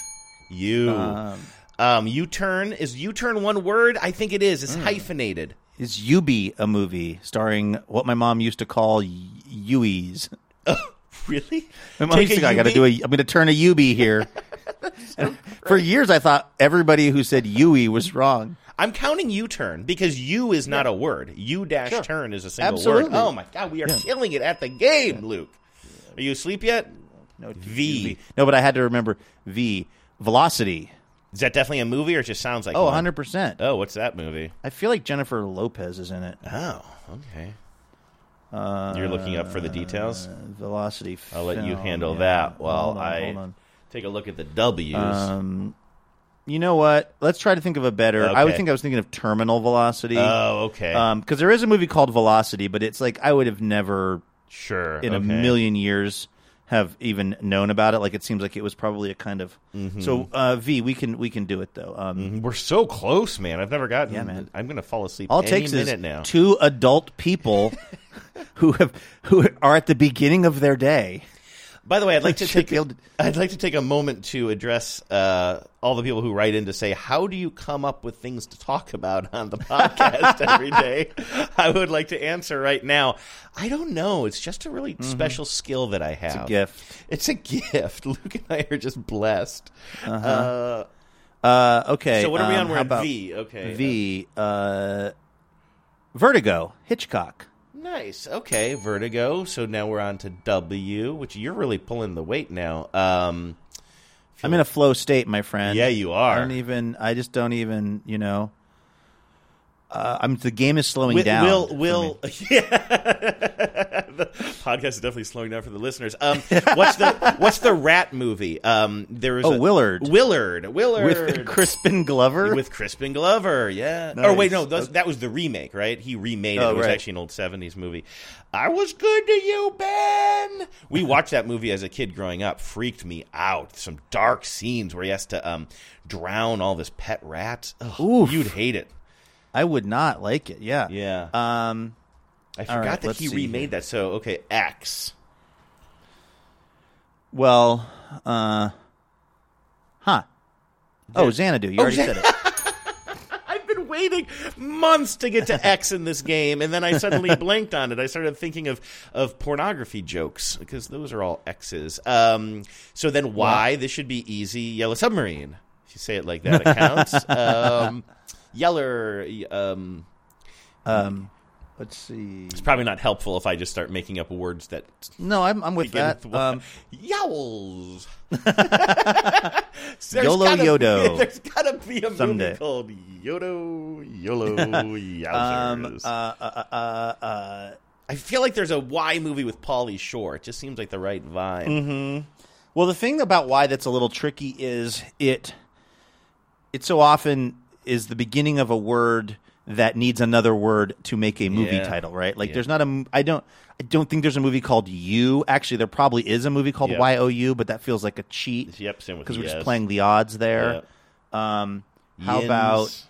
U-turn. Is U-turn 1 word? I think it is. It's hyphenated. Is Yubi a movie starring what my mom used to call Yuies? Oh, really? My mom used to go, I'm going to turn a Yubi here. For years, I thought everybody who said Yui was wrong. I'm counting U-turn because U is not a word. U-turn is a single Absolutely. word. Oh, my God. We are killing it at the game, Luke. Are you asleep yet? No, V. No, but I had to remember V. Velocity. Is that definitely a movie or it just sounds like one? 100%. Oh, what's that movie? I feel like Jennifer Lopez is in it. Oh, okay. You're looking up for the details? Velocity I'll let you film, handle yeah. that while Hold on. take a look at the W's. You know what? Let's try to think of a better. Okay. I was thinking of Terminal Velocity. Oh, okay. Because there is a movie called Velocity, but it's I would have never in a okay. million years have even known about it. It seems like it was probably a kind of So V, we can do it though. We're so close, man. I've never gotten. Yeah, man. I'm going to fall asleep. All it any takes minute is now. 2 adult people who are at the beginning of their day. By the way, I'd like to take a moment to address all the people who write in to say, how do you come up with things to talk about on the podcast every day? I would like to answer right now. I don't know. It's just a really special skill that I have. It's a gift. It's a gift. Luke and I are just blessed. Okay. So what are we on? We're how at about V. Okay. V. Vertigo. Hitchcock. Nice. Okay, Vertigo. So now we're on to W, which you're really pulling the weight now. I'm in a flow state, my friend. Yeah, you are. I just don't even, the game is slowing down. The podcast is definitely slowing down for the listeners. What's the rat movie? There was Willard. Willard With Crispin Glover. With Crispin Glover, yeah. Nice. Or wait, no, that was the remake, right? He remade it. It was actually an old 70s movie. I was good to you, Ben. We watched that movie as a kid growing up. Freaked me out. Some dark scenes where he has to drown all this pet rats. Oh, you'd hate it. I would not like it. Yeah. Yeah. I forgot that he remade that. So, okay, X. Well, Xanadu. You already said it. I've been waiting months to get to X in this game, and then I suddenly blanked on it. I started thinking of pornography jokes, because those are all X's. So then Y, this should be easy. Yellow Submarine. If you say it like that, it counts. Yeller. Let's see. It's probably not helpful if I just start making up words that. No, I'm with begin that. with Yowls. YOLO Yodo. There's gotta be a Someday. movie called YOLO Yowzers. I feel like there's a Y movie with Pauly Shore. It just seems like the right vibe. Mm-hmm. Well, the thing about Y that's a little tricky is it so often is the beginning of a word that needs another word to make a movie title, right? Like there's not I don't think there's a movie called You. Actually, there probably is a movie called YOU, but that feels like a cheat. Yep, same with because we're yes. just playing the odds there. How about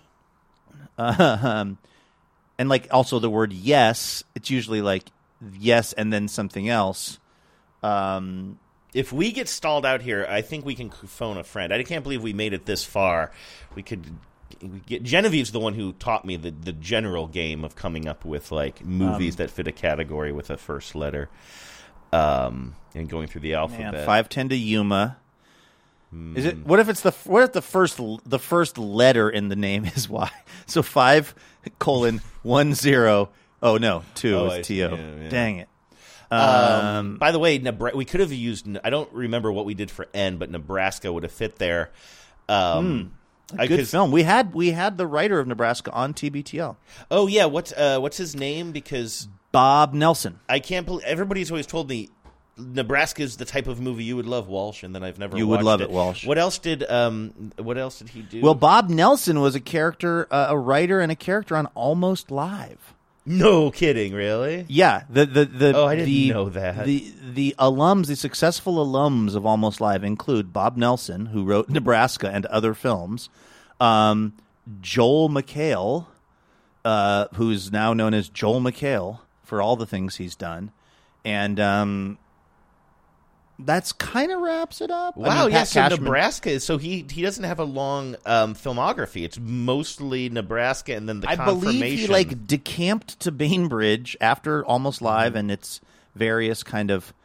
and like also the word yes, it's usually like yes and then something else. If we get stalled out here, I think we can phone a friend. I can't believe we made it this far. Genevieve's the one who taught me the general game of coming up with like movies that fit a category with a first letter, and going through the alphabet. 510 to Yuma. Is it? What if it's the first letter in the name is Y? So 5:10. Oh no, 2 is TO. Yeah. Dang it. By the way, we could have used. I don't remember what we did for N, but Nebraska would have fit there. A good film. We had the writer of Nebraska on TBTL. Oh yeah, what's his name? Because Bob Nelson. I can't believe everybody's always told me Nebraska is the type of movie you would love, Walsh, and then I've never. You watched would love it, Walsh. What else did he do? Well, Bob Nelson was a character, a writer, and a character on Almost Live. No kidding, really? Yeah, I didn't know that. The alums, the successful alums of Almost Live include Bob Nelson, who wrote Nebraska and other films, Joel McHale, who's now known as Joel McHale for all the things he's done, and that's kind of wraps it up. Wow, Pat so Cashman, Nebraska. So he doesn't have a long filmography. It's mostly Nebraska, and then the Confirmation. I believe he like decamped to Bainbridge after Almost Live, and its various kind of,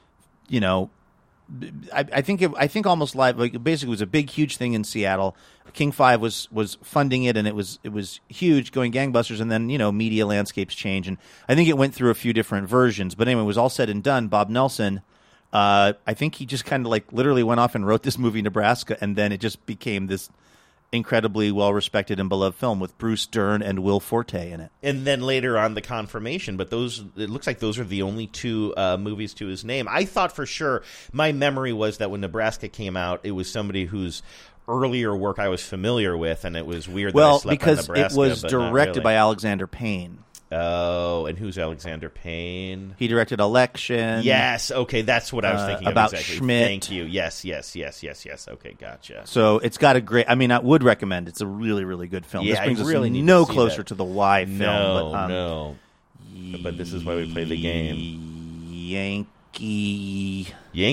I think Almost Live like basically was a big, huge thing in Seattle. King 5 was funding it, and it was huge, going gangbusters. And then media landscapes change, and I think it went through a few different versions. But anyway, it was all said and done. Bob Nelson. I think he just kind of like literally went off and wrote this movie Nebraska, and then it just became this incredibly well-respected and beloved film with Bruce Dern and Will Forte in it. And then later on, The Confirmation. But it looks like those are the only two movies to his name. I thought for sure, my memory was that when Nebraska came out, it was somebody whose earlier work I was familiar with, and it was weird that I slept on Nebraska. Because it was directed by Alexander Payne. Oh, and who's Alexander Payne? He directed Election. Yes, okay, that's what I was thinking about of exactly. Schmidt. Thank you. Yes. Okay, gotcha. So it's got a great. I mean, I would recommend. It's a really, really good film. Yeah, this brings I really us need no to see closer that. to the Y film. No. But this is why we play the game. Yankee.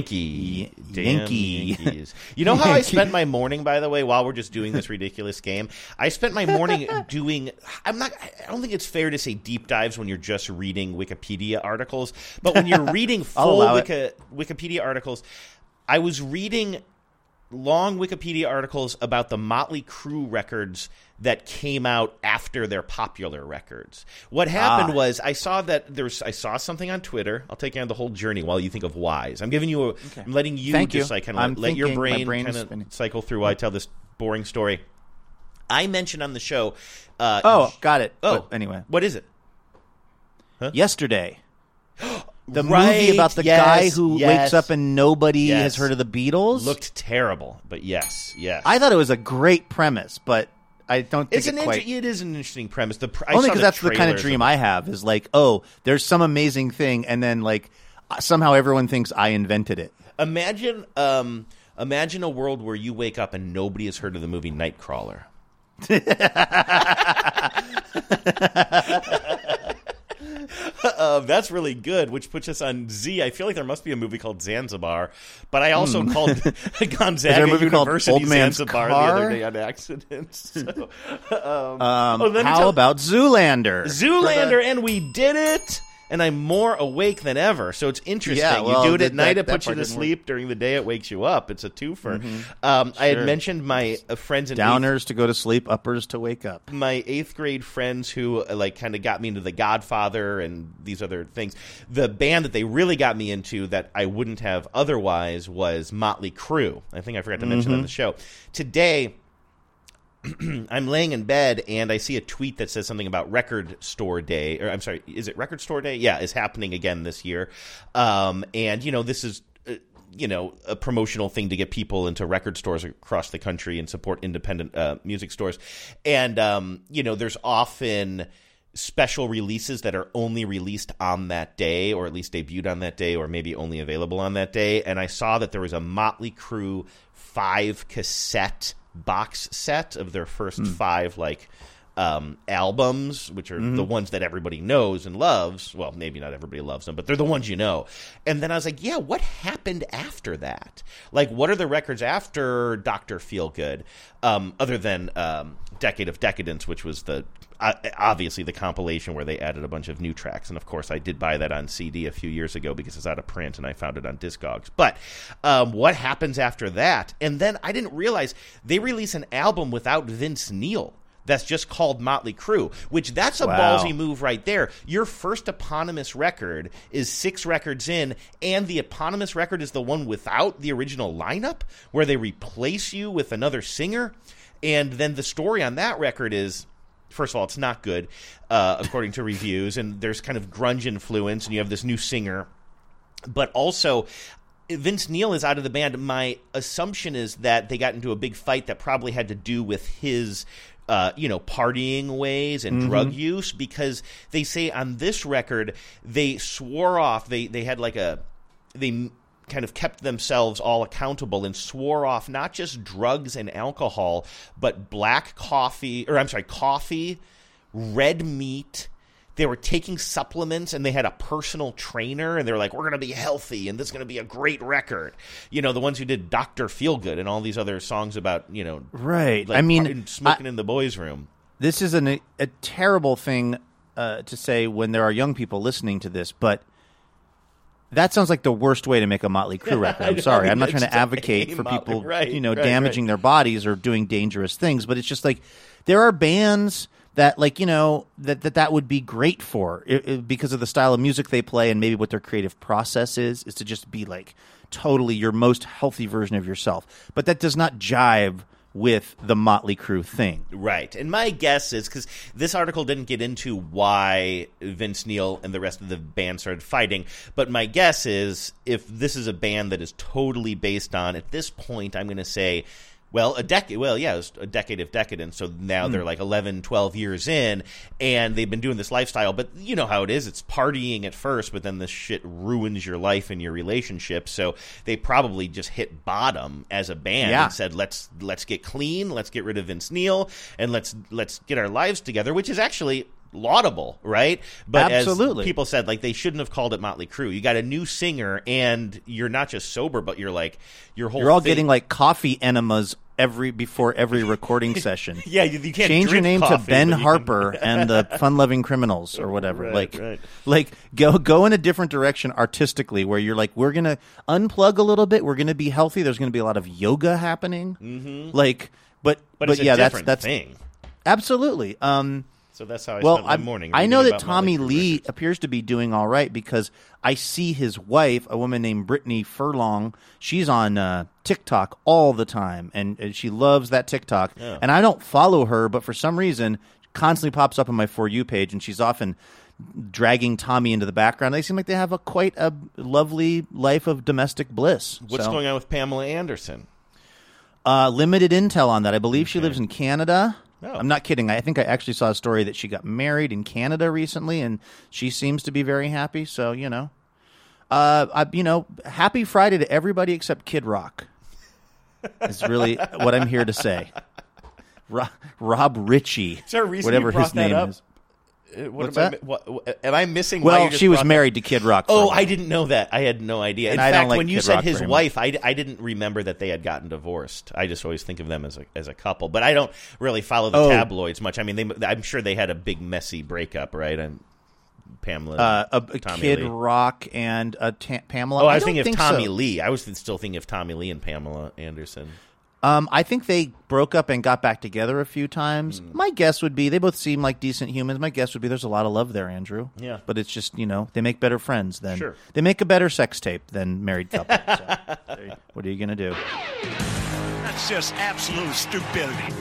Damn Yankees. You know how I spent my morning, by the way, while we're just doing this ridiculous game? I spent my morning doing I don't think it's fair to say deep dives when you're just reading Wikipedia articles, but when you're reading full Wikipedia articles, I was reading long Wikipedia articles about the Motley Crue records that came out after their popular records. What happened was I saw something on Twitter. I'll take you on the whole journey while you think of whys. I'm giving you I'm letting you Thank just you. like kind of let your brain kind of cycle through while I tell this boring story. I mentioned on the show. Got it. But anyway, what is it? Huh? Yesterday. The movie about the guy who wakes up and nobody has heard of the Beatles looked terrible, but yes. I thought it was a great premise, but I don't think it is an interesting premise. Only because that's the kind of dream I have is like, oh, there's some amazing thing, and then like somehow everyone thinks I invented it. Imagine a world where you wake up and nobody has heard of the movie Nightcrawler. That's really good, which puts us on Z. I feel like there must be a movie called Zanzibar, but I also called Gonzaga University Zanzibar the other day on accident. So, how about Zoolander? Zoolander, and we did it. and I'm more awake than ever. So it's interesting. Yeah, well, you do it at night, it that puts you part to didn't work. sleep. During the day, it wakes you up. It's a twofer. I had mentioned my friends in Downers to go to sleep, uppers to wake up. my 8th grade friends who like kind of got me into The Godfather and these other things. The band that they really got me into that I wouldn't have otherwise was Motley Crue. I think I forgot to mention that on the show. Today, I'm laying in bed and I see a tweet that says something about Record Store Day. Or I'm sorry, is it Record Store Day? Yeah, it's happening again this year. And, this is a promotional thing to get people into record stores across the country and support independent music stores. And, there's often special releases that are only released on that day, or at least debuted on that day, or maybe only available on that day. And I saw that there was a Motley Crue 5-cassette box set of their first 5 albums, which are the ones that everybody knows and loves. Well, maybe not everybody loves them, but they're the ones you know. And then I was like, yeah, what happened after that? Like, what are the records after Dr. Feelgood, other than Decade of Decadence, which was obviously the compilation where they added a bunch of new tracks. And, of course, I did buy that on CD a few years ago because it's out of print, and I found it on Discogs. But what happens after that? And then I didn't realize they release an album without Vince Neil that's just called Motley Crue, which that's a ballsy move right there. Your first eponymous record is 6 records in, and the eponymous record is the one without the original lineup, where they replace you with another singer. And then the story on that record is, first of all, it's not good, according to reviews, and there's kind of grunge influence, and you have this new singer. But also, Vince Neil is out of the band. My assumption is that they got into a big fight that probably had to do with his partying ways and drug use, because they say on this record they swore off, they had they kind of kept themselves all accountable and swore off not just drugs and alcohol, but coffee, red meat. They were taking supplements, and they had a personal trainer, and they were like, we're going to be healthy, and this is going to be a great record. The ones who did Dr. Feelgood and all these other songs about, right. Smoking in the boys' room. This is a terrible thing to say when there are young people listening to this, but that sounds like the worst way to make a Motley Crue record. I'm sorry. I'm not trying to advocate for people, damaging their bodies or doing dangerous things, but it's just like there are bands that that would be great for because of the style of music they play and maybe what their creative process is to just be like totally your most healthy version of yourself. But that does not jive with the Motley Crue thing. Right. And my guess is, because this article didn't get into why Vince Neil and the rest of the band started fighting, but my guess is if this is a band that is totally based on, at this point, I'm going to say, it was a decade of decadence, so now they're like 11, 12 years in, and they've been doing this lifestyle, but you know how it is. It's partying at first, but then this shit ruins your life and your relationship, so they probably just hit bottom as a band and said, let's get clean, let's get rid of Vince Neil, and let's get our lives together, which is actually laudable, right? But absolutely, as people said, they shouldn't have called it Motley Crue. You got a new singer, and you're not just sober, but you're you're all getting coffee enemas before every recording session. Yeah, you can't change your name coffee, to Ben Harper and the Fun-Loving Criminals or whatever. Right. Go in a different direction artistically, where you're we're gonna unplug a little bit. We're gonna be healthy. There's gonna be a lot of yoga happening. But it's a different thing. Absolutely. So that's how I spent my morning. I know that Tommy Lee appears to be doing all right, because I see his wife, a woman named Brittany Furlong. She's on TikTok all the time, and she loves that TikTok. Yeah. And I don't follow her, but for some reason, constantly pops up on my For You page, and she's often dragging Tommy into the background. They seem like they have quite a lovely life of domestic bliss. What's going on with Pamela Anderson? Limited intel on that. I believe she lives in Canada. Oh. I'm not kidding. I think I actually saw a story that she got married in Canada recently, and she seems to be very happy. So, happy Friday to everybody except Kid Rock. Is really what I'm here to say. Rob Ritchie, is there a reason whatever you brought his name that up? is. What's that? Am I missing? Well, she was married to Kid Rock. I didn't know that. I had no idea. And in fact, when you said his wife, I didn't remember that they had gotten divorced. I just always think of them as a couple. But I don't really follow the tabloids much. I mean, I'm sure they had a big messy breakup, right? Pamela. Tommy Kid Lee. Rock and Pamela. Oh, I was don't thinking of think Tommy so. Lee. I was still thinking of Tommy Lee and Pamela Anderson. I think they broke up and got back together a few times. My guess would be they both seem like decent humans. My guess would be there's a lot of love there, Andrew. Yeah. But it's just, they make better friends than Sure. they make a better sex tape than married couple. So, what are you going to do? That's just absolute stupidity.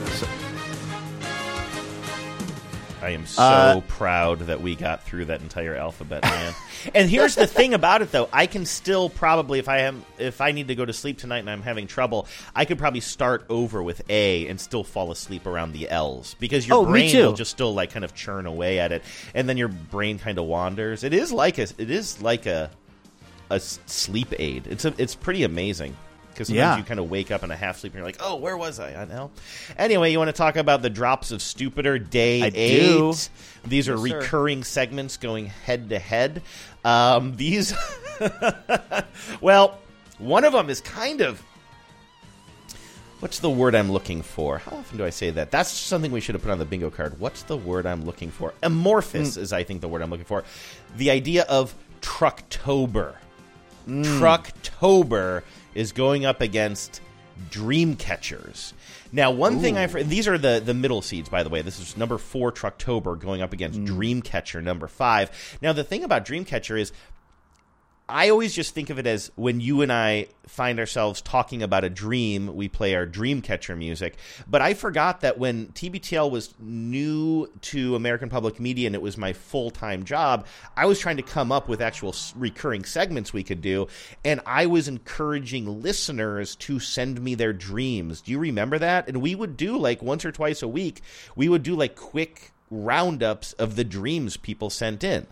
I am so proud that we got through that entire alphabet, man. And here's the thing about it, though. I can still probably, if I need to go to sleep tonight and I'm having trouble, I could probably start over with A and still fall asleep around the L's. Because your brain will just still like kind of churn away at it. And then your brain kind of wanders. It is like a sleep aid. It's pretty amazing. Because sometimes you kind of wake up in a half sleep and you're like, oh, where was I? I know. Anyway, you want to talk about the Drops of Stupider, Day 8. Do. These are Yes, recurring segments going head to head. These, well, one of them is kind of, what's the word I'm looking for? How often do I say that? That's something we should have put on the bingo card. What's the word I'm looking for? Amorphous is, I think, the word I'm looking for. The idea of Trucktober. Trucktober is going up against Dreamcatchers. Now, one thing these are the middle seeds, by the way. This is number 4, Trucktober, going up against Dreamcatcher, number 5. Now, the thing about Dreamcatcher is I always just think of it as when you and I find ourselves talking about a dream, we play our Dreamcatcher music. But I forgot that when TBTL was new to American Public Media and it was my full-time job, I was trying to come up with actual recurring segments we could do, and I was encouraging listeners to send me their dreams. Do you remember that? And we would do, like, once or twice a week, we would do, like, quick roundups of the dreams people sent in.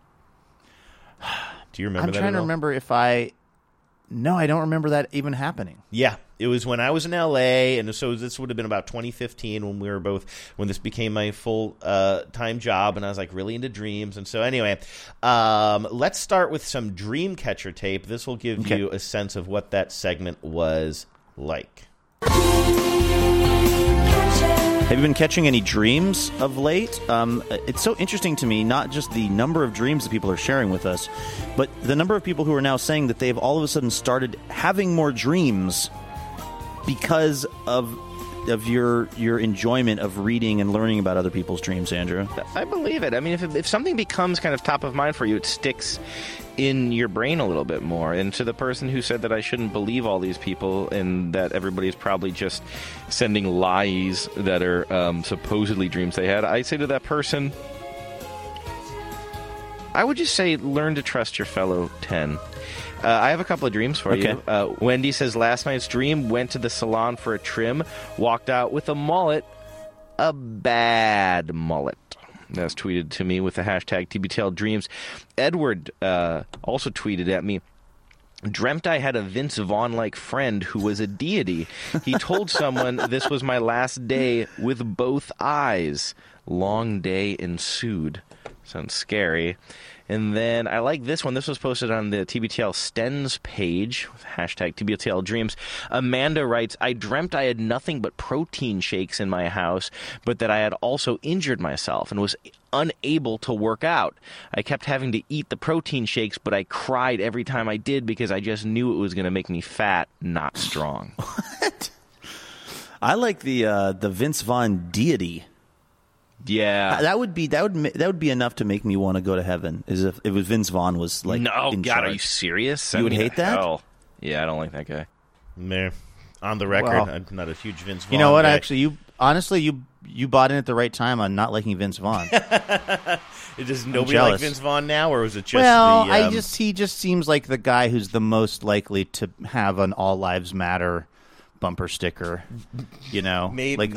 Do you remember that? I'm trying to remember if No, I don't remember that even happening. Yeah, it was when I was in LA, and so this would have been about 2015 when this became my full time job, and I was like really into dreams. And so anyway, let's start with some Dreamcatcher tape. This will give you a sense of what that segment was like. Have you been catching any dreams of late? It's so interesting to me, not just the number of dreams that people are sharing with us, but the number of people who are now saying that they've all of a sudden started having more dreams because of your enjoyment of reading and learning about other people's dreams, Andrew. I believe it. I mean, if something becomes kind of top of mind for you, it sticks in your brain a little bit more. And to the person who said that I shouldn't believe all these people and that everybody's probably just sending lies that are supposedly dreams they had, I say to that person, I would just say learn to trust your fellow 10. I have a couple of dreams for you. Wendy says, last night's dream, went to the salon for a trim, walked out with a mullet, a bad mullet. That's tweeted to me with the hashtag TBTLDreams. Edward also tweeted at me, dreamt I had a Vince Vaughn-like friend who was a deity. He told someone this was my last day with both eyes. Long day ensued. Sounds scary. And then I like this one. This was posted on the TBTL Stens page, hashtag TBTL Dreams. Amanda writes, I dreamt I had nothing but protein shakes in my house, but that I had also injured myself and was unable to work out. I kept having to eat the protein shakes, but I cried every time I did because I just knew it was going to make me fat, not strong. What? I like the Vince Vaughn deity. Yeah, that would be enough to make me want to go to heaven. Is if it was Vince Vaughn was like in God, charge. are you serious? You would hate that? Hell. Yeah, I don't like that guy. Nah. On the record, I'm not a huge Vince Vaughn. You know what? guy. Actually, you bought in at the right time on not liking Vince Vaughn. Does nobody like Vince Vaughn now, or was it just he just seems like the guy who's the most likely to have an All Lives Matter bumper sticker. You know, maybe.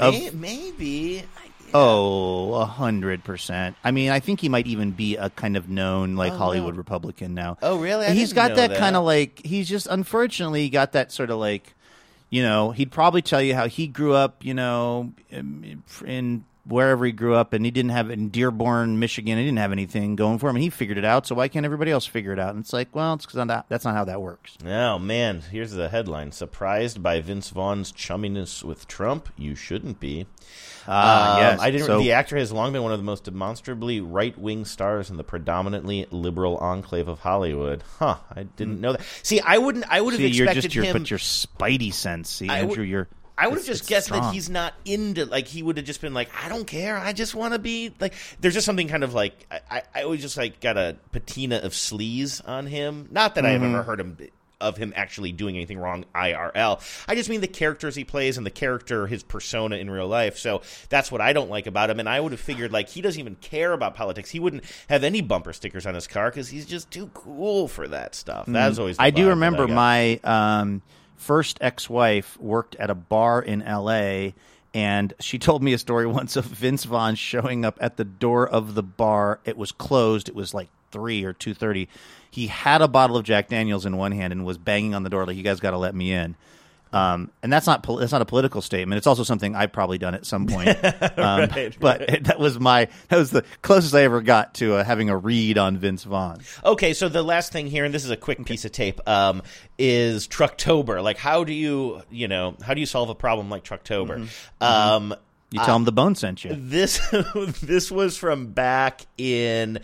Oh, 100%. I mean, I think he might even be a kind of known Hollywood Republican now. Oh, really? He's got that kind of he's just unfortunately got that sort of he'd probably tell you how he grew up, in wherever he grew up, and he didn't have in Dearborn, Michigan. He didn't have anything going for him, and he figured it out. So why can't everybody else figure it out? And it's like, well, it's because that's not how that works. Oh man, here's the headline: surprised by Vince Vaughn's chumminess with Trump? You shouldn't be. Yes. The actor has long been one of the most demonstrably right-wing stars in the predominantly liberal enclave of Hollywood. Huh? I didn't know that. See, I would have expected him. But your spidey sense, see, Andrew. I would have just guessed that he's not into, like, he would have just been like, I don't care, I just want to be, like, there's just something kind of like, I always just, like, got a patina of sleaze on him. Not that I've ever heard of him actually doing anything wrong IRL. I just mean the characters he plays and the character, his persona in real life. So that's what I don't like about him. And I would have figured, like, he doesn't even care about politics. He wouldn't have any bumper stickers on his car because he's just too cool for that stuff. That's always the I do vibe remember that my first ex-wife worked at a bar in L.A., and she told me a story once of Vince Vaughn showing up at the door of the bar. It was closed. It was like 3 or 2:30. He had a bottle of Jack Daniels in one hand and was banging on the door like, you guys got to let me in. And that's not a political statement. It's also something I've probably done at some point. Right. But that was the closest I ever got to having a read on Vince Vaughn. Okay, so the last thing here, and this is a quick piece of tape, is Trucktober. Like, how do you solve a problem like Trucktober? You tell them the Bone sent you. This was from back in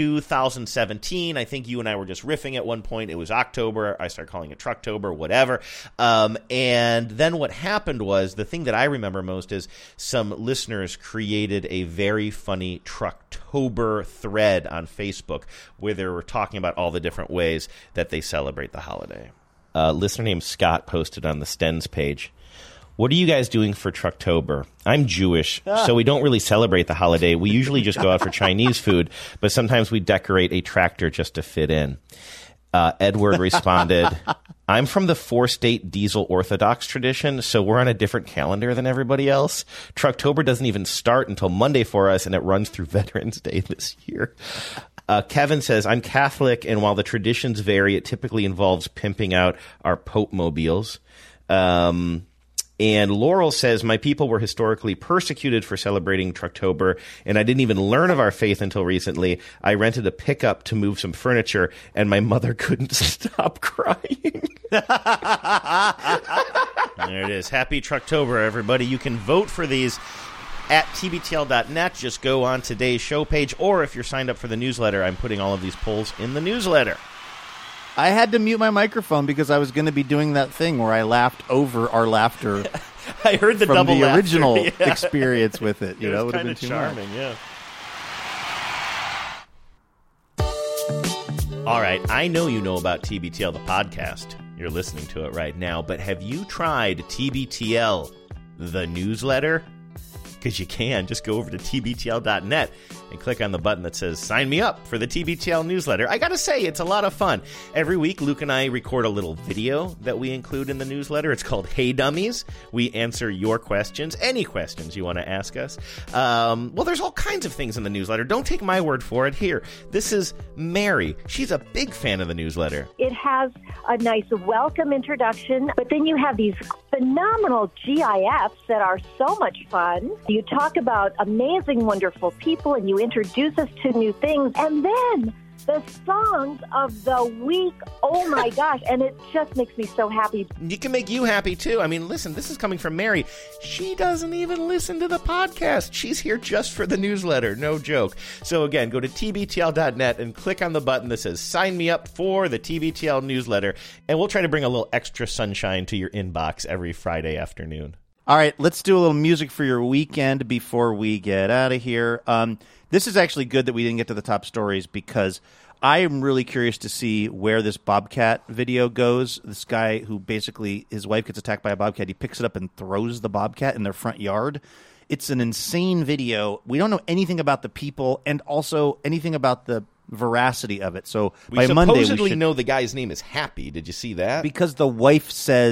2017. I think you and I were just riffing at one point. It was October. I started calling it Trucktober, whatever. And then what happened was, the thing that I remember most is some listeners created a very funny Trucktober thread on Facebook where they were talking about all the different ways that they celebrate the holiday. A listener named Scott posted on the Stens page, "What are you guys doing for Trucktober? I'm Jewish, so we don't really celebrate the holiday. We usually just go out for Chinese food, but sometimes we decorate a tractor just to fit in." Edward responded, "I'm from the 4-state diesel Orthodox tradition, so we're on a different calendar than everybody else. Trucktober doesn't even start until Monday for us, and it runs through Veterans Day this year." Kevin says, "I'm Catholic, and while the traditions vary, it typically involves pimping out our Pope mobiles." And Laurel says, "My people were historically persecuted for celebrating Trucktober, and I didn't even learn of our faith until recently. I rented a pickup to move some furniture, and my mother couldn't stop crying." There it is. Happy Trucktober, everybody. You can vote for these at tbtl.net. Just go on today's show page, or if you're signed up for the newsletter, I'm putting all of these polls in the newsletter. I had to mute my microphone because I was going to be doing that thing where I laughed over our laughter. I heard the from double the laughter. original Yeah. experience with it. You know, it would have been too charming. much. Yeah. All right, I know you know about TBTL, the podcast. You're listening to it right now, but have you tried TBTL, the newsletter? Because you can. Just go over to tbtl.net and click on the button that says sign me up for the TBTL newsletter. I got to say, it's a lot of fun. Every week, Luke and I record a little video that we include in the newsletter. It's called Hey Dummies. We answer your questions, any questions you want to ask us. Well, there's all kinds of things in the newsletter. Don't take my word for it. Here, this is Mary. She's a big fan of the newsletter. It has a nice welcome introduction, but then you have these phenomenal GIFs that are so much fun. You talk about amazing, wonderful people, and you introduce us to new things. And then the songs of the week, oh my gosh, and it just makes me so happy. It can make you happy, too. I mean, listen, this is coming from Mary. She doesn't even listen to the podcast. She's here just for the newsletter. No joke. So, again, go to tbtl.net and click on the button that says sign me up for the TBTL newsletter, and we'll try to bring a little extra sunshine to your inbox every Friday afternoon. All right, let's do a little music for your weekend before we get out of here. This is actually good that we didn't get to the top stories because I am really curious to see where this Bobcat video goes. This guy who basically, his wife gets attacked by a Bobcat. He picks it up and throws the Bobcat in their front yard. It's an insane video. We don't know anything about the people and also anything about the veracity of it. So We by Monday, we supposedly should know the guy's name is Happy. Did you see that? Because the wife says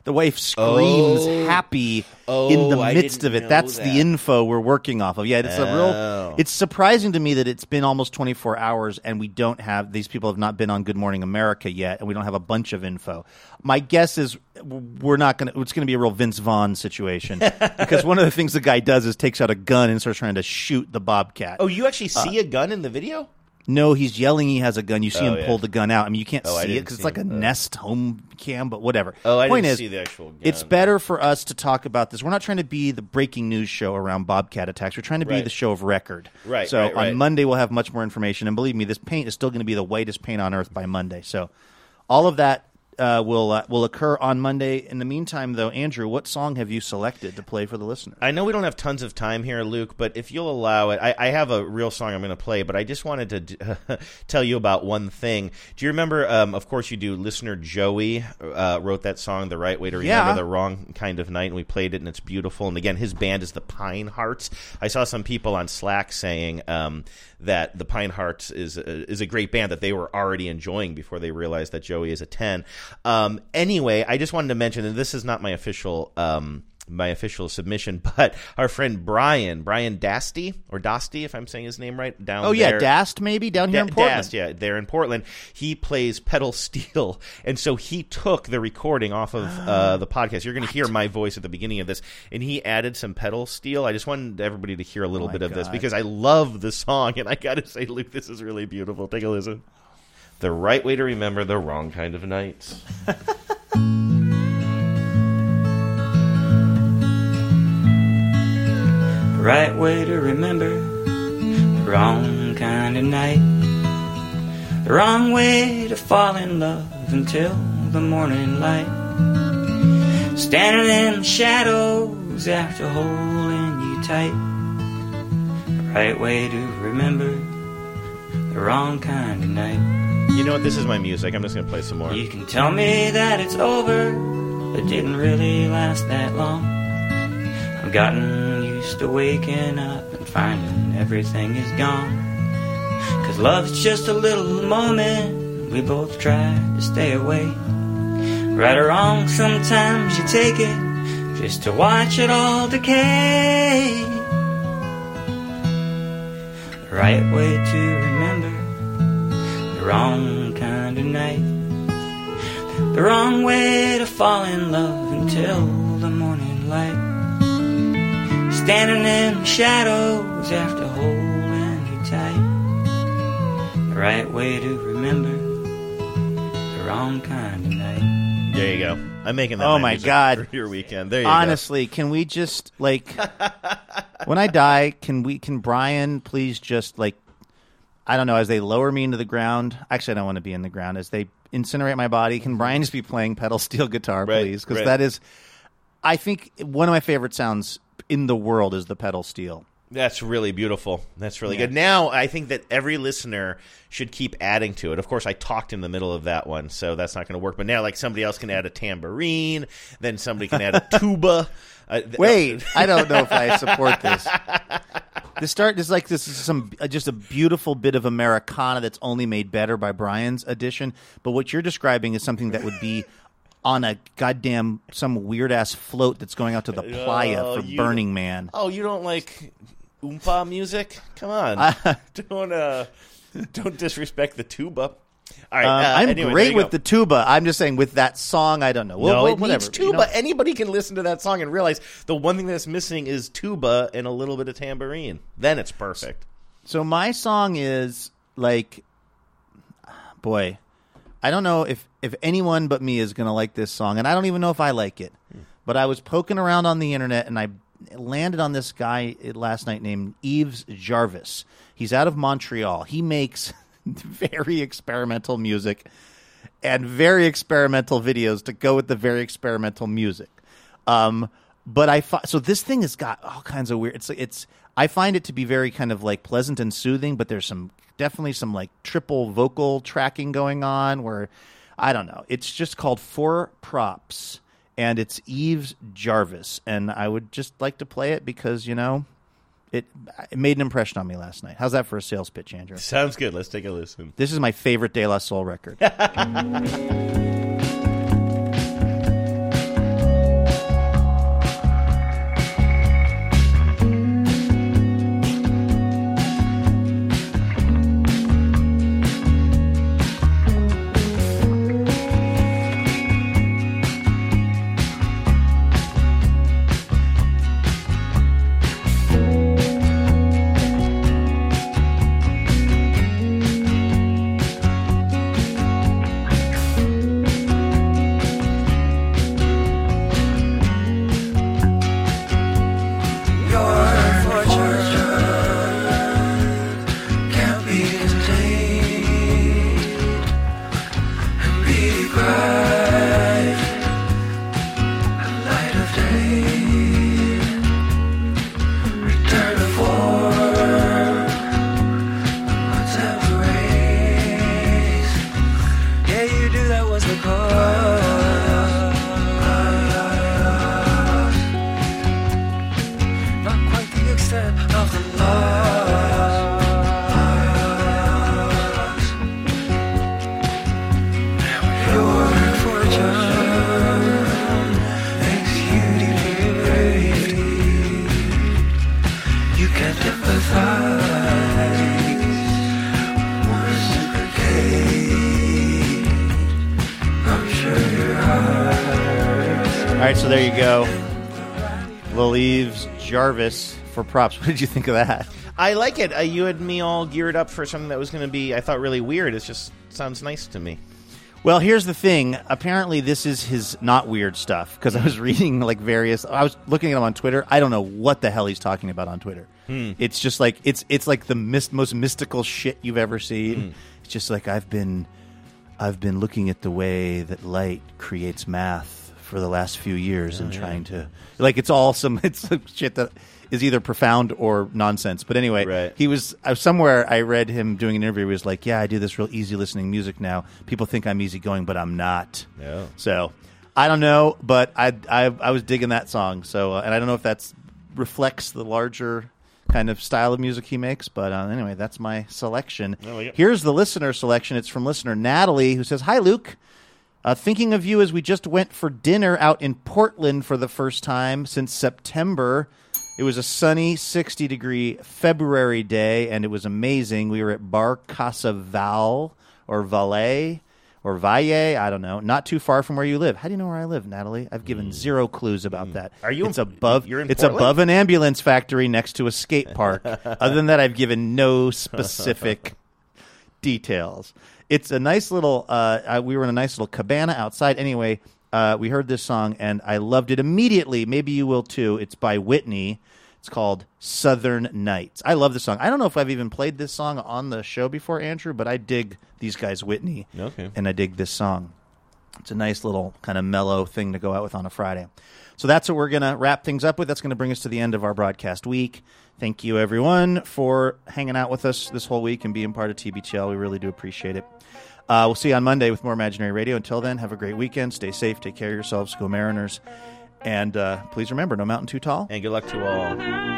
The wife screams happy in the midst of it. That's the info we're working off of. Yeah, it's it's surprising to me that it's been almost 24 hours and we don't have, these people have not been on Good Morning America yet, and we don't have a bunch of info. My guess is it's going to be a real Vince Vaughn situation because one of the things the guy does is takes out a gun and starts trying to shoot the Bobcat. Oh, you actually see a gun in the video? No, he's yelling he has a gun. You see him pull the gun out. I mean, you can't see it because it's like a Nest home cam, but whatever. I Point didn't is, see the actual gun. It's better for us to talk about this. We're not trying to be the breaking news show around Bobcat attacks. We're trying to be the show of record. Right. So on Monday, we'll have much more information. And believe me, this paint is still going to be the whitest paint on earth by Monday. So all of that will occur on Monday. In the meantime, though, Andrew, what song have you selected to play for the listeners? I know we don't have tons of time here, Luke, but if you'll allow it, I have a real song I'm going to play, but I just wanted to tell you about one thing. Do you remember, of course you do, listener Joey wrote that song, The Right Way to Remember the Wrong Kind of Night, and we played it, and it's beautiful. And again, his band is the Pine Hearts. I saw some people on Slack saying that the Pine Hearts is a great band that they were already enjoying before they realized that Joey is a 10. Anyway, I just wanted to mention, and this is not my official submission, but our friend Brian Dasty, or Dosty, if I'm saying his name right, down there. Dast maybe, down here in Portland. Dast, yeah, there in Portland. He plays pedal steel, and so he took the recording off of the podcast. You're going to hear my voice at the beginning of this, and he added some pedal steel. I just wanted everybody to hear a little bit of this, because I love the song, and I got to say, Luke, this is really beautiful. Take a listen. The Right Way to Remember the Wrong Kind of Nights. The right way to remember the wrong kind of night. The wrong way to fall in love until the morning light. Standing in the shadows after holding you tight. The right way to remember the wrong kind of night. You know what? This is my music. I'm just going to play some more. You can tell me that it's over, but it didn't really last that long. I've gotten used to waking up and finding everything is gone. 'Cause love's just a little moment we both try to stay away. Right or wrong, sometimes you take it just to watch it all decay. The right way to remember the wrong kind of night. The wrong way to fall in love until the morning light. Standing in the shadows after holding you tight. The right way to remember the wrong kind of night. There you go. I'm making that. Oh my God! For your weekend. There you Honestly, can we just when I die, can Brian please just I don't know, as they lower me into the ground. Actually, I don't want to be in the ground. As they incinerate my body, can Brian just be playing pedal steel guitar, please? Because that is, I think, one of my favorite sounds in the world is the pedal steel. That's really beautiful. That's really good. Now, I think that every listener should keep adding to it. Of course, I talked in the middle of that one, so that's not going to work. But now, somebody else can add a tambourine, then somebody can add a tuba. Wait, I don't know if I support this. This is just a beautiful bit of Americana that's only made better by Brian's addition. But what you're describing is something that would be on a some weird ass float that's going out to the playa for Burning Man. Oh, you don't like oompa music? Come on, don't disrespect the tuba. All right, I'm great with the tuba. I'm just saying with that song, I don't know. It needs tuba. Anybody can listen to that song and realize the one thing that's missing is tuba and a little bit of tambourine. Then it's perfect. So my song is boy, I don't know if anyone but me is going to like this song, and I don't even know if I like it. But I was poking around on the internet, and I landed on this guy last night named Yves Jarvis. He's out of Montreal. He makes very experimental music and very experimental videos to go with the very experimental music. But so this thing has got all kinds of weird. I find it to be very kind of pleasant and soothing, but there's definitely some triple vocal tracking going on where I don't know. It's just called Four Props, and it's Yves Jarvis, and I would just like to play it because it made an impression on me last night. How's that for a sales pitch, Andrew? Sounds good. Let's take a listen. This is my favorite De La Soul record. right, so there you go. Lil Eves Jarvis for props. What did you think of that? I like it. You had me all geared up for something that was going to be, I thought, really weird. It just sounds nice to me. Well, here's the thing. Apparently, this is his not weird stuff, because I was reading I was looking at him on Twitter. I don't know what the hell he's talking about on Twitter. It's just like it's like the most mystical shit you've ever seen. It's just like I've been looking at the way that light creates math for the last few years and trying to it's all it's shit that is either profound or nonsense. But anyway, he was somewhere. I read him doing an interview. He was like, "Yeah, I do this real easy listening music now. People think I'm easygoing, but I'm not." Yeah. So I don't know, but I was digging that song. So and I don't know if that reflects the larger kind of style of music he makes. But anyway, that's my selection. Here's the listener selection. It's from listener Natalie, who says, "Hi, Luke. Thinking of you as we just went for dinner out in Portland for the first time since September. It was a sunny 60-degree February day, and it was amazing. We were at Bar Casa Val, or Valle, or Valle, I don't know, not too far from where you live. How do you know where I live, Natalie? I've given zero clues about that. Are you? It's above. You're in it's Portland? above an ambulance factory next to a skate park. Other than that, I've given no specific details. It's a nice little. We were in a nice little cabana outside. Anyway, we heard this song, and I loved it immediately. Maybe you will too. It's by Whitney. It's called Southern Nights. I love this song. I don't know if I've even played this song on the show before, Andrew, but I dig these guys, Whitney, and I dig this song. It's a nice little kind of mellow thing to go out with on a Friday. So that's what we're going to wrap things up with. That's going to bring us to the end of our broadcast week. Thank you, everyone, for hanging out with us this whole week and being part of TBTL. We really do appreciate it. We'll see you on Monday with more Imaginary Radio. Until then, have a great weekend. Stay safe. Take care of yourselves. Go Mariners. And please remember, no mountain too tall. And good luck to all.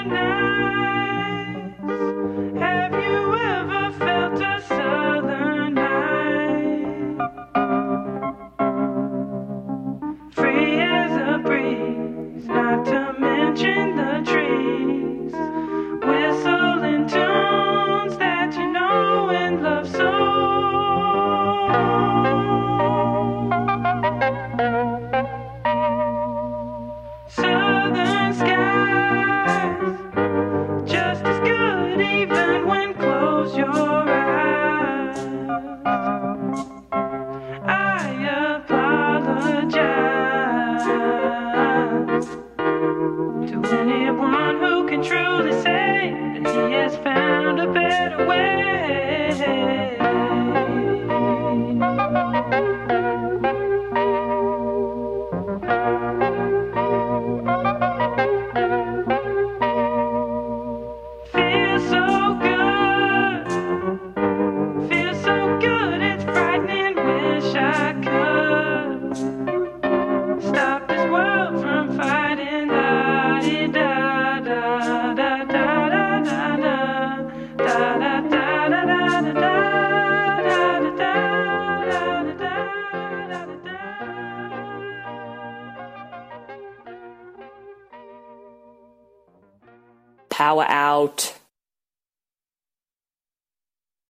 Have you ever felt a southern night? Free as a breeze, not to mention the trees, whistling tunes that you know and love so. Southern skies, just as good even when close your eyes. I apologize to anyone who can truly say that he has found a better way. Power out.